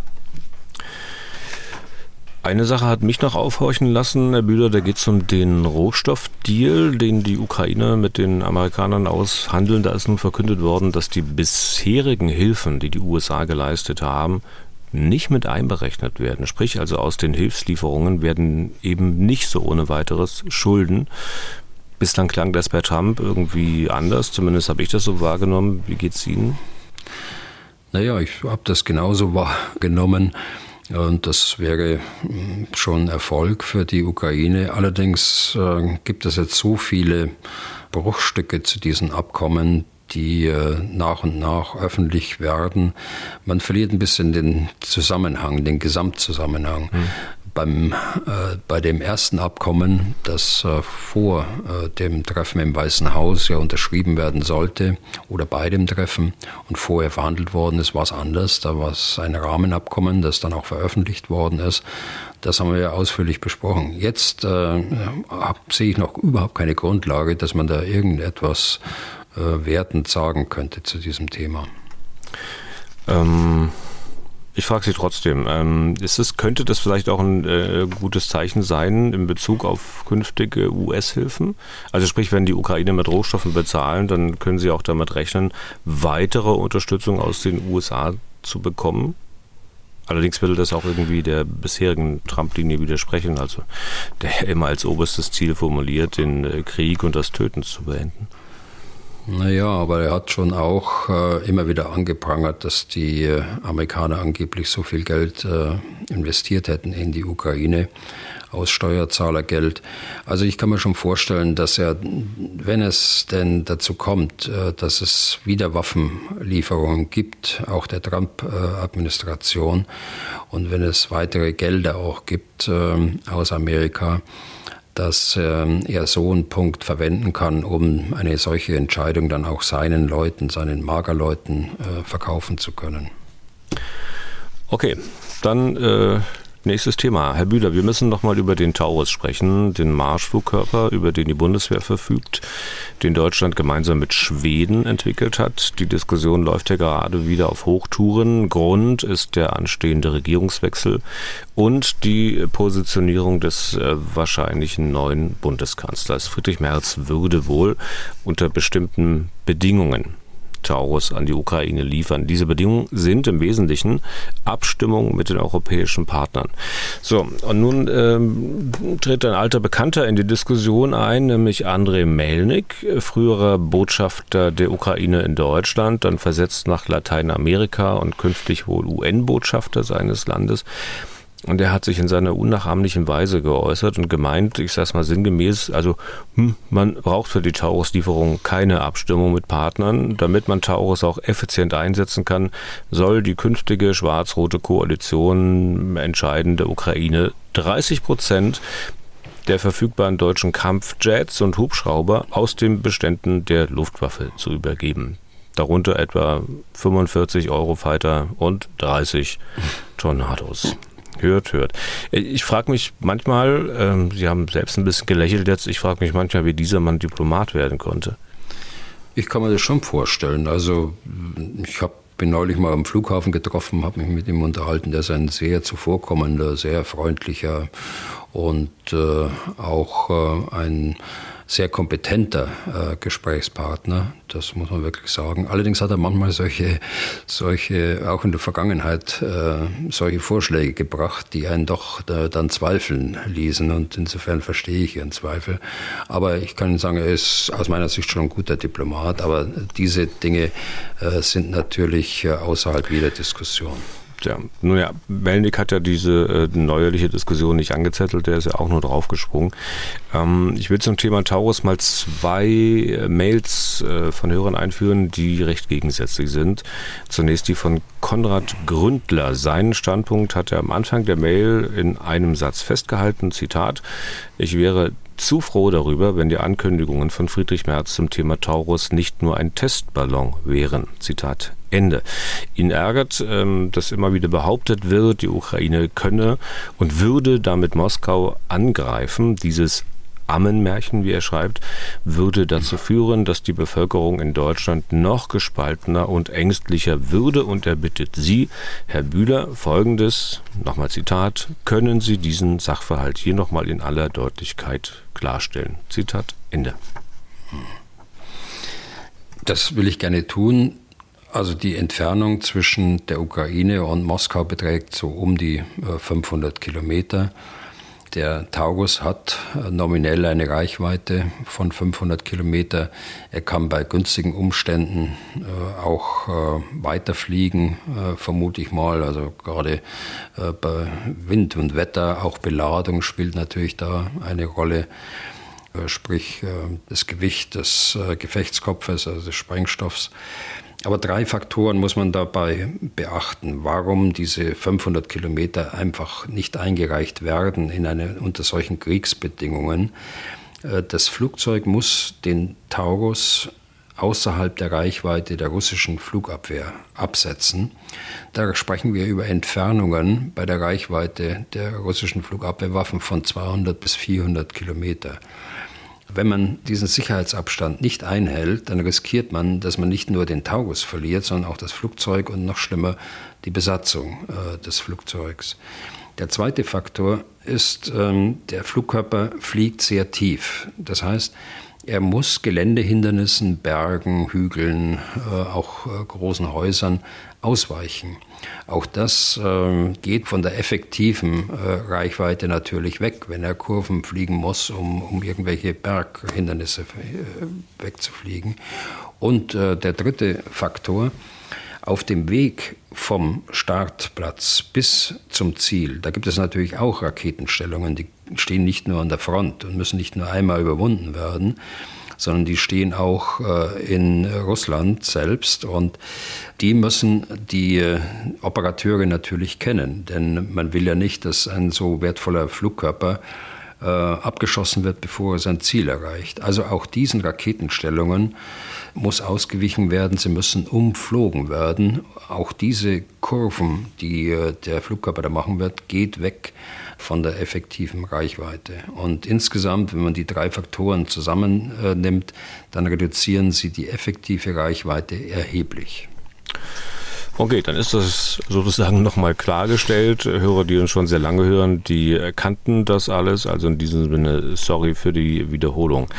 Eine Sache hat mich noch aufhorchen lassen, Herr Bühler, da geht es um den Rohstoffdeal, den die Ukrainer mit den Amerikanern aushandeln. Da ist nun verkündet worden, dass die bisherigen Hilfen, die die USA geleistet haben, nicht mit einberechnet werden. Sprich, also aus den Hilfslieferungen werden eben nicht so ohne weiteres Schulden. Bislang klang das bei Trump irgendwie anders, zumindest habe ich das so wahrgenommen. Wie geht's Ihnen? Naja, ich habe das genauso wahrgenommen. Und das wäre schon Erfolg für die Ukraine. Allerdings gibt es jetzt so viele Bruchstücke zu diesen Abkommen, die nach und nach öffentlich werden. Man verliert ein bisschen den Zusammenhang, den Gesamtzusammenhang. Bei dem ersten Abkommen, das vor dem Treffen im Weißen Haus ja unterschrieben werden sollte, oder bei dem Treffen und vorher verhandelt worden ist, war es anders. Da war es ein Rahmenabkommen, das dann auch veröffentlicht worden ist. Das haben wir ja ausführlich besprochen. Jetzt sehe ich noch überhaupt keine Grundlage, dass man da irgendetwas wertend sagen könnte zu diesem Thema. Ich frage Sie trotzdem, könnte das vielleicht auch ein gutes Zeichen sein in Bezug auf künftige US-Hilfen? Also sprich, wenn die Ukraine mit Rohstoffen bezahlen, dann können Sie auch damit rechnen, weitere Unterstützung aus den USA zu bekommen? Allerdings würde das auch irgendwie der bisherigen Trump-Linie widersprechen, also der immer als oberstes Ziel formuliert, den Krieg und das Töten zu beenden. Naja, aber er hat schon auch immer wieder angeprangert, dass die Amerikaner angeblich so viel Geld investiert hätten in die Ukraine aus Steuerzahlergeld. Also ich kann mir schon vorstellen, dass er, wenn es denn dazu kommt, dass es wieder Waffenlieferungen gibt, auch der Trump-Administration, und wenn es weitere Gelder auch gibt aus Amerika, dass er so einen Punkt verwenden kann, um eine solche Entscheidung dann auch seinen Leuten, seinen Magerleuten verkaufen zu können. Okay, dann nächstes Thema. Herr Bühler, wir müssen noch mal über den Taurus sprechen, den Marschflugkörper, über den die Bundeswehr verfügt, den Deutschland gemeinsam mit Schweden entwickelt hat. Die Diskussion läuft ja gerade wieder auf Hochtouren. Grund ist der anstehende Regierungswechsel und die Positionierung des wahrscheinlichen neuen Bundeskanzlers. Friedrich Merz würde wohl unter bestimmten Bedingungen Taurus an die Ukraine liefern. Diese Bedingungen sind im Wesentlichen Abstimmung mit den europäischen Partnern. So, und nun tritt ein alter Bekannter in die Diskussion ein, nämlich Andrei Melnik, früherer Botschafter der Ukraine in Deutschland, dann versetzt nach Lateinamerika und künftig wohl UN-Botschafter seines Landes. Und er hat sich in seiner unnachahmlichen Weise geäußert und gemeint, ich sage es mal sinngemäß, also man braucht für die Taurus-Lieferung keine Abstimmung mit Partnern. Damit man Taurus auch effizient einsetzen kann, soll die künftige schwarz-rote Koalition entscheiden, der Ukraine 30% der verfügbaren deutschen Kampfjets und Hubschrauber aus den Beständen der Luftwaffe zu übergeben. Darunter etwa 45 Eurofighter und 30 Tornados. Hört. Ich frage mich manchmal, Sie haben selbst ein bisschen gelächelt jetzt, ich frage mich manchmal, wie dieser Mann Diplomat werden konnte. Ich kann mir das schon vorstellen. Also bin neulich mal am Flughafen getroffen, habe mich mit ihm unterhalten. Der ist ein sehr zuvorkommender, sehr freundlicher und auch ein sehr kompetenter Gesprächspartner, das muss man wirklich sagen. Allerdings hat er manchmal solche auch in der Vergangenheit, solche Vorschläge gebracht, die einen doch dann zweifeln ließen, und insofern verstehe ich Ihren Zweifel. Aber ich kann Ihnen sagen, er ist aus meiner Sicht schon ein guter Diplomat, aber diese Dinge sind natürlich außerhalb jeder Diskussion. Ja, nun ja, Melnik hat ja diese neuerliche Diskussion nicht angezettelt, der ist ja auch nur draufgesprungen. Ich will zum Thema Taurus mal 2 Mails von Hörern einführen, die recht gegensätzlich sind. Zunächst die von Konrad Gründler. Seinen Standpunkt hat er am Anfang der Mail in einem Satz festgehalten, Zitat: Ich wäre zu froh darüber, wenn die Ankündigungen von Friedrich Merz zum Thema Taurus nicht nur ein Testballon wären. Zitat Ende. Ihn ärgert, dass immer wieder behauptet wird, die Ukraine könne und würde damit Moskau angreifen. Dieses Ammenmärchen, wie er schreibt, würde dazu führen, dass die Bevölkerung in Deutschland noch gespaltener und ängstlicher würde, und er bittet Sie, Herr Bühler, Folgendes, nochmal Zitat: Können Sie diesen Sachverhalt hier nochmal in aller Deutlichkeit klarstellen? Zitat Ende. Das will ich gerne tun. Also die Entfernung zwischen der Ukraine und Moskau beträgt so um die 500 Kilometer. Der Taurus hat nominell eine Reichweite von 500 Kilometer. Er kann bei günstigen Umständen auch weiterfliegen, vermute ich mal. Also gerade bei Wind und Wetter, auch Beladung spielt natürlich da eine Rolle. Sprich das Gewicht des Gefechtskopfes, also des Sprengstoffs. Aber 3 Faktoren muss man dabei beachten, warum diese 500 Kilometer einfach nicht eingereicht werden unter solchen Kriegsbedingungen. Das Flugzeug muss den Taurus außerhalb der Reichweite der russischen Flugabwehr absetzen. Da sprechen wir über Entfernungen bei der Reichweite der russischen Flugabwehrwaffen von 200 bis 400 Kilometer. Wenn man diesen Sicherheitsabstand nicht einhält, dann riskiert man, dass man nicht nur den Taurus verliert, sondern auch das Flugzeug und noch schlimmer die Besatzung des Flugzeugs. Der zweite Faktor ist, der Flugkörper fliegt sehr tief. Das heißt, er muss Geländehindernissen, Bergen, Hügeln, auch großen Häusern ausweichen. Auch das geht von der effektiven Reichweite natürlich weg, wenn er Kurven fliegen muss, um irgendwelche Berghindernisse wegzufliegen. Und der dritte Faktor, auf dem Weg vom Startplatz bis zum Ziel, da gibt es natürlich auch Raketenstellungen, die stehen nicht nur an der Front und müssen nicht nur einmal überwunden werden, sondern die stehen auch in Russland selbst und die müssen die Operateure natürlich kennen, denn man will ja nicht, dass ein so wertvoller Flugkörper abgeschossen wird, bevor er sein Ziel erreicht. Also auch diesen Raketenstellungen muss ausgewichen werden, sie müssen umflogen werden. Auch diese Kurven, die der Flugkörper da machen wird, geht weg von der effektiven Reichweite. Und insgesamt, wenn man die 3 Faktoren zusammennimmt, dann reduzieren sie die effektive Reichweite erheblich. Okay, dann ist das sozusagen nochmal klargestellt. Hörer, die uns schon sehr lange hören, die kannten das alles. Also in diesem Sinne, sorry für die Wiederholung.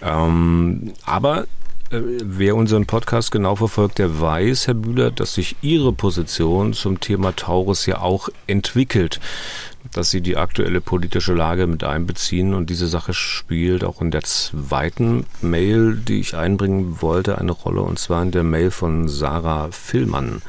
Aber wer unseren Podcast genau verfolgt, der weiß, Herr Bühler, dass sich Ihre Position zum Thema Taurus ja auch entwickelt, dass Sie die aktuelle politische Lage mit einbeziehen und diese Sache spielt auch in der zweiten Mail, die ich einbringen wollte, eine Rolle, und zwar in der Mail von Sarah Villmann.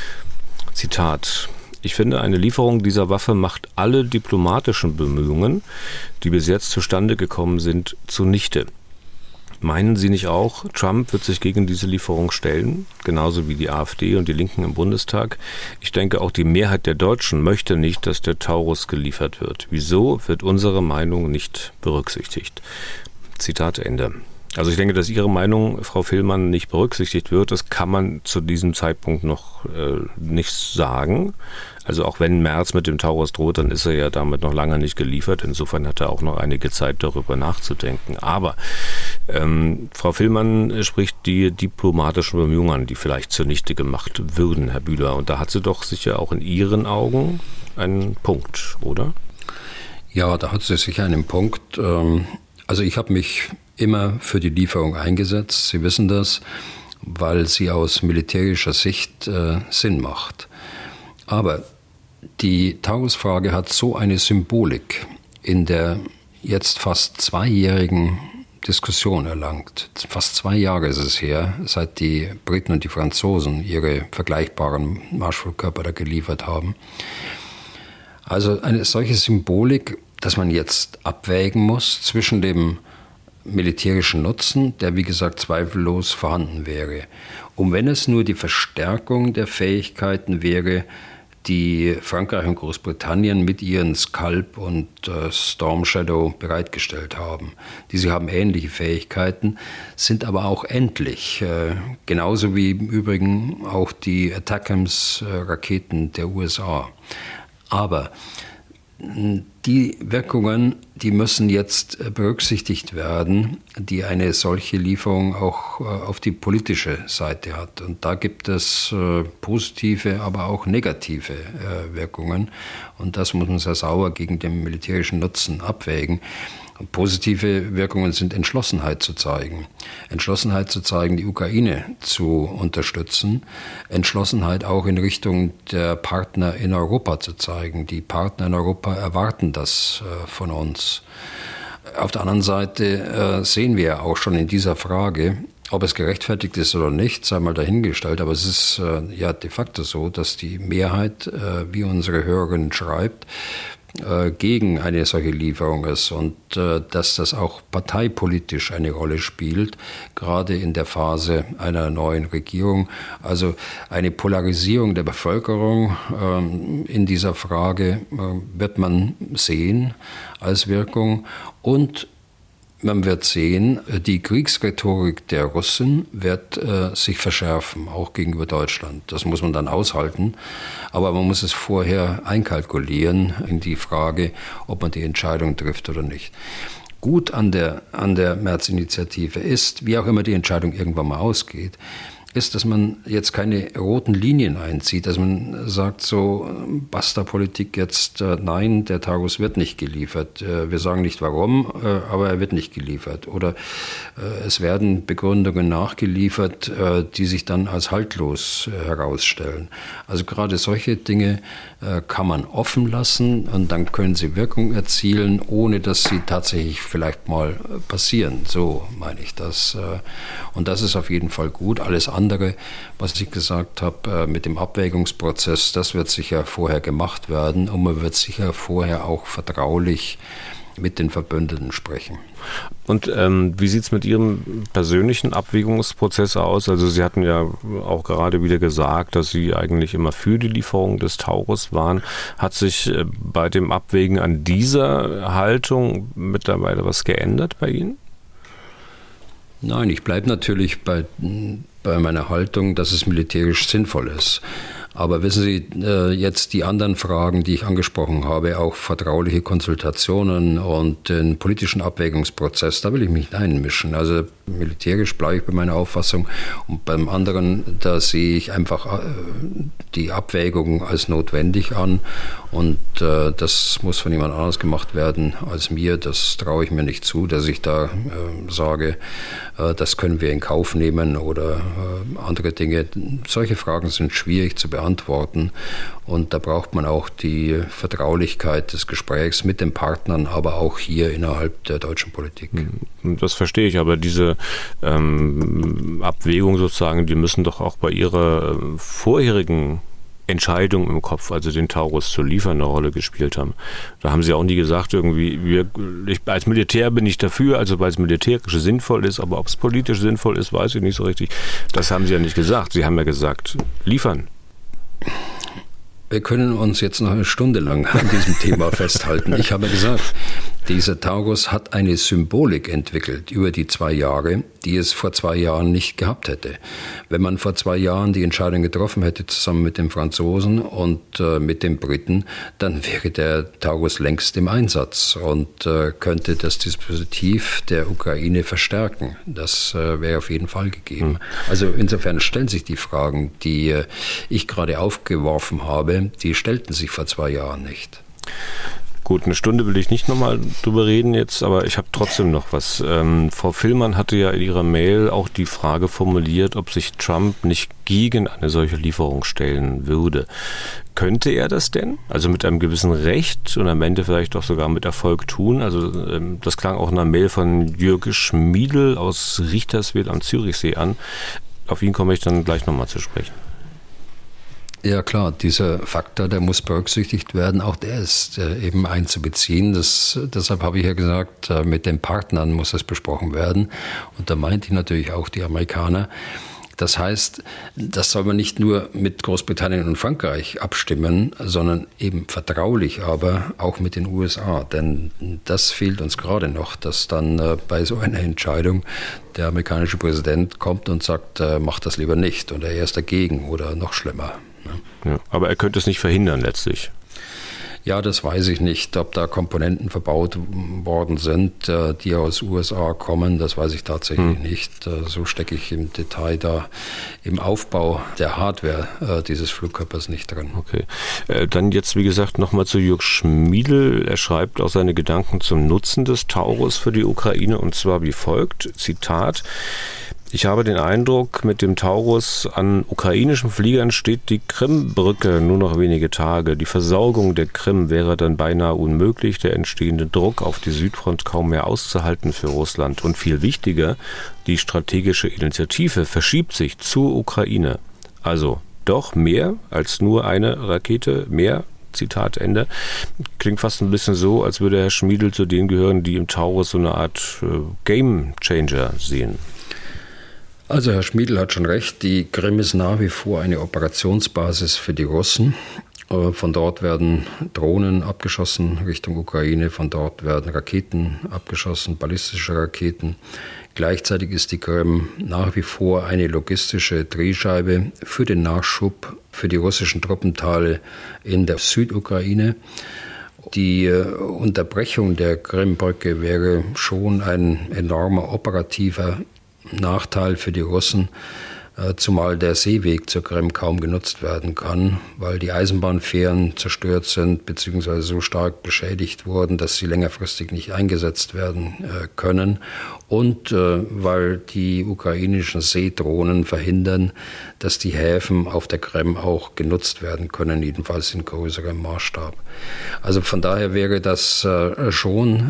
Zitat: Ich finde, eine Lieferung dieser Waffe macht alle diplomatischen Bemühungen, die bis jetzt zustande gekommen sind, zunichte. Meinen Sie nicht auch, Trump wird sich gegen diese Lieferung stellen, genauso wie die AfD und die Linken im Bundestag? Ich denke, auch die Mehrheit der Deutschen möchte nicht, dass der Taurus geliefert wird. Wieso wird unsere Meinung nicht berücksichtigt? Zitat Ende. Also ich denke, dass Ihre Meinung, Frau Villmann, nicht berücksichtigt wird. Das kann man zu diesem Zeitpunkt noch nicht sagen. Also auch wenn Merz mit dem Taurus droht, dann ist er ja damit noch lange nicht geliefert. Insofern hat er auch noch einige Zeit, darüber nachzudenken. Aber Frau Villmann spricht die diplomatischen Bemühungen an, die vielleicht zunichte gemacht würden, Herr Bühler. Und da hat sie doch sicher auch in Ihren Augen einen Punkt, oder? Ja, da hat sie sicher einen Punkt. Also ich habe mich immer für die Lieferung eingesetzt. Sie wissen das, weil sie aus militärischer Sicht Sinn macht. Aber die Taurus-Frage hat so eine Symbolik in der jetzt fast 2-jährigen Diskussion erlangt. Fast 2 Jahre ist es her, seit die Briten und die Franzosen ihre vergleichbaren Marschflugkörper da geliefert haben. Also eine solche Symbolik, dass man jetzt abwägen muss zwischen dem militärischen Nutzen, der wie gesagt zweifellos vorhanden wäre. Und wenn es nur die Verstärkung der Fähigkeiten wäre, die Frankreich und Großbritannien mit ihren Scalp und Storm Shadow bereitgestellt haben. Diese haben ähnliche Fähigkeiten, sind aber auch endlich. Genauso wie im Übrigen auch die ATACMS-Raketen der USA. Aber die Wirkungen, die müssen jetzt berücksichtigt werden, die eine solche Lieferung auch auf die politische Seite hat. Und da gibt es positive, aber auch negative Wirkungen. Und das muss man sehr sauber gegen den militärischen Nutzen abwägen. Positive Wirkungen sind Entschlossenheit zu zeigen. Entschlossenheit zu zeigen, die Ukraine zu unterstützen. Entschlossenheit auch in Richtung der Partner in Europa zu zeigen. Die Partner in Europa erwarten das von uns. Auf der anderen Seite sehen wir auch schon in dieser Frage, ob es gerechtfertigt ist oder nicht, sei mal dahingestellt, aber es ist ja de facto so, dass die Mehrheit, wie unsere Hörerin schreibt, gegen eine solche Lieferung ist und dass das auch parteipolitisch eine Rolle spielt, gerade in der Phase einer neuen Regierung. Also eine Polarisierung der Bevölkerung in dieser Frage wird man sehen als Wirkung, und man wird sehen, die Kriegsrhetorik der Russen wird sich verschärfen, auch gegenüber Deutschland. Das muss man dann aushalten. Aber man muss es vorher einkalkulieren in die Frage, ob man die Entscheidung trifft oder nicht. Gut an der März-Initiative ist, wie auch immer die Entscheidung irgendwann mal ausgeht, ist, dass man jetzt keine roten Linien einzieht, dass man sagt, so basta Politik jetzt, nein, der Taurus wird nicht geliefert. Wir sagen nicht warum, aber er wird nicht geliefert. Oder es werden Begründungen nachgeliefert, die sich dann als haltlos herausstellen. Also gerade solche Dinge kann man offen lassen und dann können sie Wirkung erzielen, ohne dass sie tatsächlich vielleicht mal passieren. So meine ich das. Und das ist auf jeden Fall gut. Alles andere, was ich gesagt habe, mit dem Abwägungsprozess, das wird sicher vorher gemacht werden und man wird sicher vorher auch vertraulich mit den Verbündeten sprechen. Und wie sieht es mit Ihrem persönlichen Abwägungsprozess aus? Also Sie hatten ja auch gerade wieder gesagt, dass Sie eigentlich immer für die Lieferung des Taurus waren. Hat sich bei dem Abwägen an dieser Haltung mittlerweile was geändert bei Ihnen? Nein, ich bleibe natürlich bei meiner Haltung, dass es militärisch sinnvoll ist. Aber wissen Sie, jetzt die anderen Fragen, die ich angesprochen habe, auch vertrauliche Konsultationen und den politischen Abwägungsprozess, da will ich mich nicht einmischen. Also militärisch bleibe ich bei meiner Auffassung. Und beim anderen, da sehe ich einfach die Abwägung als notwendig an. Und das muss von jemand anders gemacht werden als mir. Das traue ich mir nicht zu, dass ich da sage, das können wir in Kauf nehmen oder andere Dinge. Solche Fragen sind schwierig zu beantworten und da braucht man auch die Vertraulichkeit des Gesprächs mit den Partnern, aber auch hier innerhalb der deutschen Politik. Das verstehe ich, aber diese Abwägung sozusagen, die müssen doch auch bei Ihrer vorherigen Entscheidung im Kopf, also den Taurus zu liefern, eine Rolle gespielt haben. Da haben Sie auch nie gesagt, irgendwie, als Militär bin ich dafür, also weil es militärisch sinnvoll ist, aber ob es politisch sinnvoll ist, weiß ich nicht so richtig. Das haben Sie ja nicht gesagt. Sie haben ja gesagt, liefern. Wir können uns jetzt noch eine Stunde lang an diesem Thema festhalten. Ich habe gesagt, dieser Taurus hat eine Symbolik entwickelt über die 2 Jahre, die es vor 2 Jahren nicht gehabt hätte. Wenn man vor 2 Jahren die Entscheidung getroffen hätte, zusammen mit den Franzosen und mit den Briten, dann wäre der Taurus längst im Einsatz und könnte das Dispositiv der Ukraine verstärken. Das wäre auf jeden Fall gegeben. Also insofern stellen sich die Fragen, die ich gerade aufgeworfen habe, die stellten sich vor 2 Jahren nicht. Gut, eine Stunde will ich nicht nochmal drüber reden jetzt, aber ich habe trotzdem noch was. Frau Villmann hatte ja in ihrer Mail auch die Frage formuliert, ob sich Trump nicht gegen eine solche Lieferung stellen würde. Könnte er das denn? Also mit einem gewissen Recht und am Ende vielleicht auch sogar mit Erfolg tun? Also das klang auch in einer Mail von Jürg Schmiedl aus Richterswil am Zürichsee an. Auf ihn komme ich dann gleich nochmal zu sprechen. Ja klar, dieser Faktor, der muss berücksichtigt werden, auch der ist eben einzubeziehen. Deshalb habe ich ja gesagt, mit den Partnern muss das besprochen werden. Und da meinte ich natürlich auch die Amerikaner. Das heißt, das soll man nicht nur mit Großbritannien und Frankreich abstimmen, sondern eben vertraulich, aber auch mit den USA. Denn das fehlt uns gerade noch, dass dann bei so einer Entscheidung der amerikanische Präsident kommt und sagt, mach das lieber nicht oder er ist dagegen oder noch schlimmer. Ja, aber er könnte es nicht verhindern letztlich. Ja, das weiß ich nicht, ob da Komponenten verbaut worden sind, die aus USA kommen, das weiß ich tatsächlich nicht. So stecke ich im Detail da im Aufbau der Hardware dieses Flugkörpers nicht drin. Okay, dann jetzt wie gesagt nochmal zu Jürg Schmiedl. Er schreibt auch seine Gedanken zum Nutzen des Taurus für die Ukraine und zwar wie folgt, Zitat: Ich habe den Eindruck, mit dem Taurus an ukrainischen Fliegern steht die Krim-Brücke nur noch wenige Tage. Die Versorgung der Krim wäre dann beinahe unmöglich, der entstehende Druck auf die Südfront kaum mehr auszuhalten für Russland. Und viel wichtiger, die strategische Initiative verschiebt sich zur Ukraine. Also doch mehr als nur eine Rakete, mehr, Zitat Ende. Klingt fast ein bisschen so, als würde Herr Schmiedl zu denen gehören, die im Taurus so eine Art Game Changer sehen. Also Herr Schmiedl hat schon recht, die Krim ist nach wie vor eine Operationsbasis für die Russen. Von dort werden Drohnen abgeschossen Richtung Ukraine, von dort werden Raketen abgeschossen, ballistische Raketen. Gleichzeitig ist die Krim nach wie vor eine logistische Drehscheibe für den Nachschub für die russischen Truppenteile in der Südukraine. Die Unterbrechung der Krimbrücke wäre schon ein enormer operativer Nachteil für die Russen, zumal der Seeweg zur Krim kaum genutzt werden kann, weil die Eisenbahnfähren zerstört sind bzw. so stark beschädigt wurden, dass sie längerfristig nicht eingesetzt werden können und weil die ukrainischen Seedrohnen verhindern, dass die Häfen auf der Krim auch genutzt werden können, jedenfalls in größerem Maßstab. Also von daher wäre das schon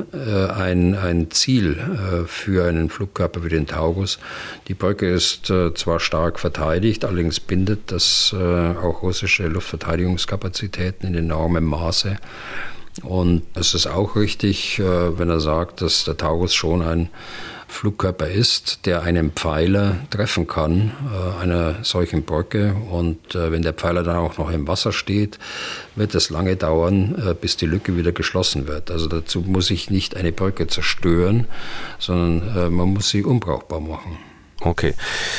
ein Ziel für einen Flugkörper wie den Taurus. Die Brücke ist zwar stark verteidigt, allerdings bindet das auch russische Luftverteidigungskapazitäten in enormem Maße. Und es ist auch richtig, wenn er sagt, dass der Taurus schon ein Flugkörper ist, der einen Pfeiler treffen kann, einer solchen Brücke. Und wenn der Pfeiler dann auch noch im Wasser steht, wird es lange dauern, bis die Lücke wieder geschlossen wird. Also dazu muss ich nicht eine Brücke zerstören, sondern man muss sie unbrauchbar machen. Okay,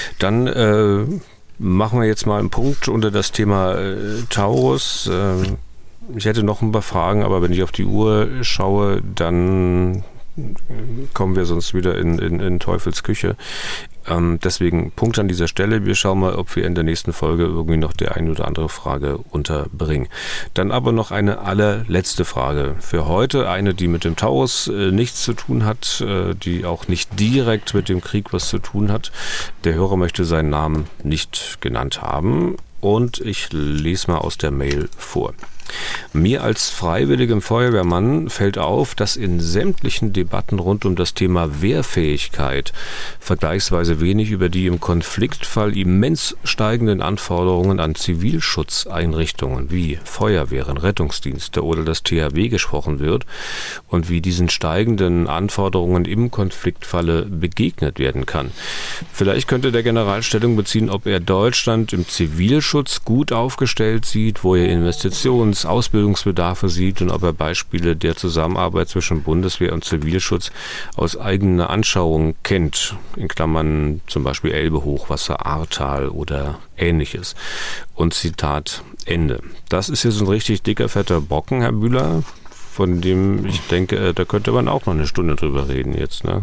dann machen wir jetzt mal einen Punkt unter das Thema Taurus. Ich hätte noch ein paar Fragen, aber wenn ich auf die Uhr schaue, dann kommen wir sonst wieder in Teufels Küche. Deswegen Punkt an dieser Stelle. Wir schauen mal, ob wir in der nächsten Folge irgendwie noch die eine oder andere Frage unterbringen. Dann aber noch eine allerletzte Frage für heute. Eine, die mit dem Taurus nichts zu tun hat, die auch nicht direkt mit dem Krieg was zu tun hat. Der Hörer möchte seinen Namen nicht genannt haben und ich lese mal aus der Mail vor. Mir als freiwilligem Feuerwehrmann fällt auf, dass in sämtlichen Debatten rund um das Thema Wehrfähigkeit vergleichsweise wenig über die im Konfliktfall immens steigenden Anforderungen an Zivilschutzeinrichtungen wie Feuerwehren, Rettungsdienste oder das THW gesprochen wird und wie diesen steigenden Anforderungen im Konfliktfalle begegnet werden kann. Vielleicht könnte der General Stellung beziehen, ob er Deutschland im Zivilschutz gut aufgestellt sieht, wo er Ausbildungsbedarfe sieht und ob er Beispiele der Zusammenarbeit zwischen Bundeswehr und Zivilschutz aus eigener Anschauung kennt, in Klammern zum Beispiel Elbe, Hochwasser, Ahrtal oder Ähnliches. Und Zitat Ende. Das ist jetzt ein richtig dicker, fetter Brocken, Herr Bühler, von dem ich denke, da könnte man auch noch eine Stunde drüber reden jetzt, ne?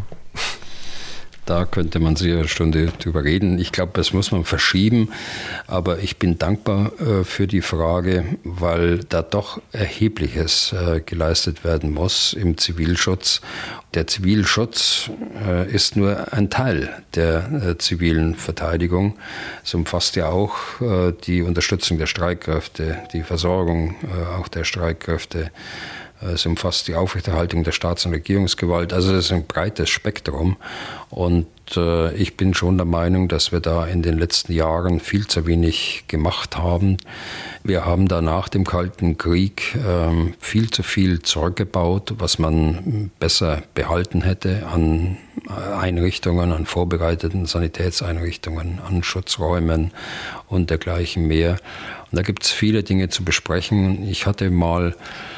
Da könnte man sicher eine Stunde drüber reden. Ich glaube, das muss man verschieben. Aber ich bin dankbar für die Frage, weil da doch Erhebliches geleistet werden muss im Zivilschutz. Der Zivilschutz ist nur ein Teil der zivilen Verteidigung. Es umfasst ja auch die Unterstützung der Streitkräfte, die Versorgung auch der Streitkräfte. Es umfasst die Aufrechterhaltung der Staats- und Regierungsgewalt. Also das ist ein breites Spektrum. Und ich bin schon der Meinung, dass wir da in den letzten Jahren viel zu wenig gemacht haben. Wir haben da nach dem Kalten Krieg viel zu viel zurückgebaut, was man besser behalten hätte an Einrichtungen, an vorbereiteten Sanitätseinrichtungen, an Schutzräumen und dergleichen mehr. Und da gibt es viele Dinge zu besprechen. Ich hatte mal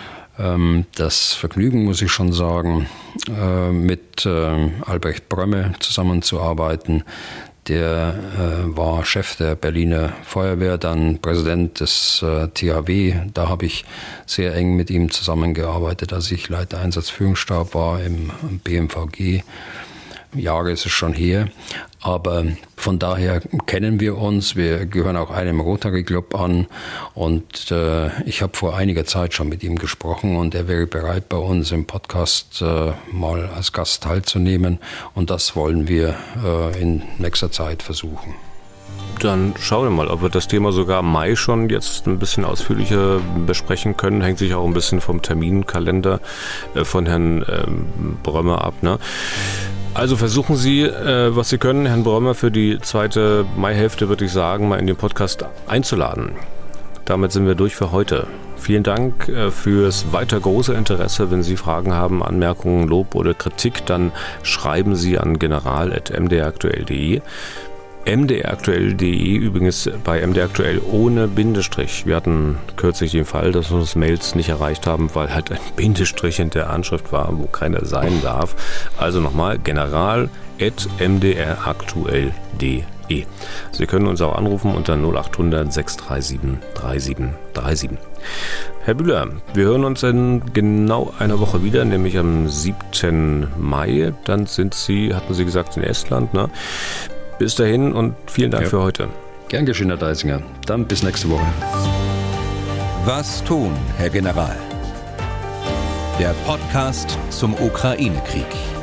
das Vergnügen, muss ich schon sagen, mit Albrecht Brömme zusammenzuarbeiten. Der war Chef der Berliner Feuerwehr, dann Präsident des THW. Da habe ich sehr eng mit ihm zusammengearbeitet, als ich Leiter Einsatzführungsstab war im BMVG. Jahre ist es schon her. Aber von daher kennen wir uns. Wir gehören auch einem Rotary Club an. Und ich habe vor einiger Zeit schon mit ihm gesprochen und er wäre bereit, bei uns im Podcast mal als Gast teilzunehmen. Und das wollen wir in nächster Zeit versuchen. Dann schauen wir mal, ob wir das Thema sogar im Mai schon jetzt ein bisschen ausführlicher besprechen können. Hängt sich auch ein bisschen vom Terminkalender von Herrn Brömer ab, ne? Also versuchen Sie, was Sie können, Herrn Brömer für die zweite Maihälfte, würde ich sagen, mal in den Podcast einzuladen. Damit sind wir durch für heute. Vielen Dank fürs weiter große Interesse. Wenn Sie Fragen haben, Anmerkungen, Lob oder Kritik, dann schreiben Sie an general@mdraktuell.de. mdraktuell.de übrigens bei mdraktuell ohne Bindestrich. Wir hatten kürzlich den Fall, dass uns Mails nicht erreicht haben, weil halt ein Bindestrich in der Anschrift war, wo keiner sein darf. Also nochmal general@mdraktuell.de. Sie können uns auch anrufen unter 0800 637 3737. Herr Bühler, wir hören uns in genau einer Woche wieder, nämlich am 7. Mai. Dann hatten Sie gesagt, in Estland, ne? Bis dahin und vielen Dank für heute. Gern geschehen, Herr Deisinger. Dann bis nächste Woche. Was tun, Herr General? Der Podcast zum Ukraine-Krieg.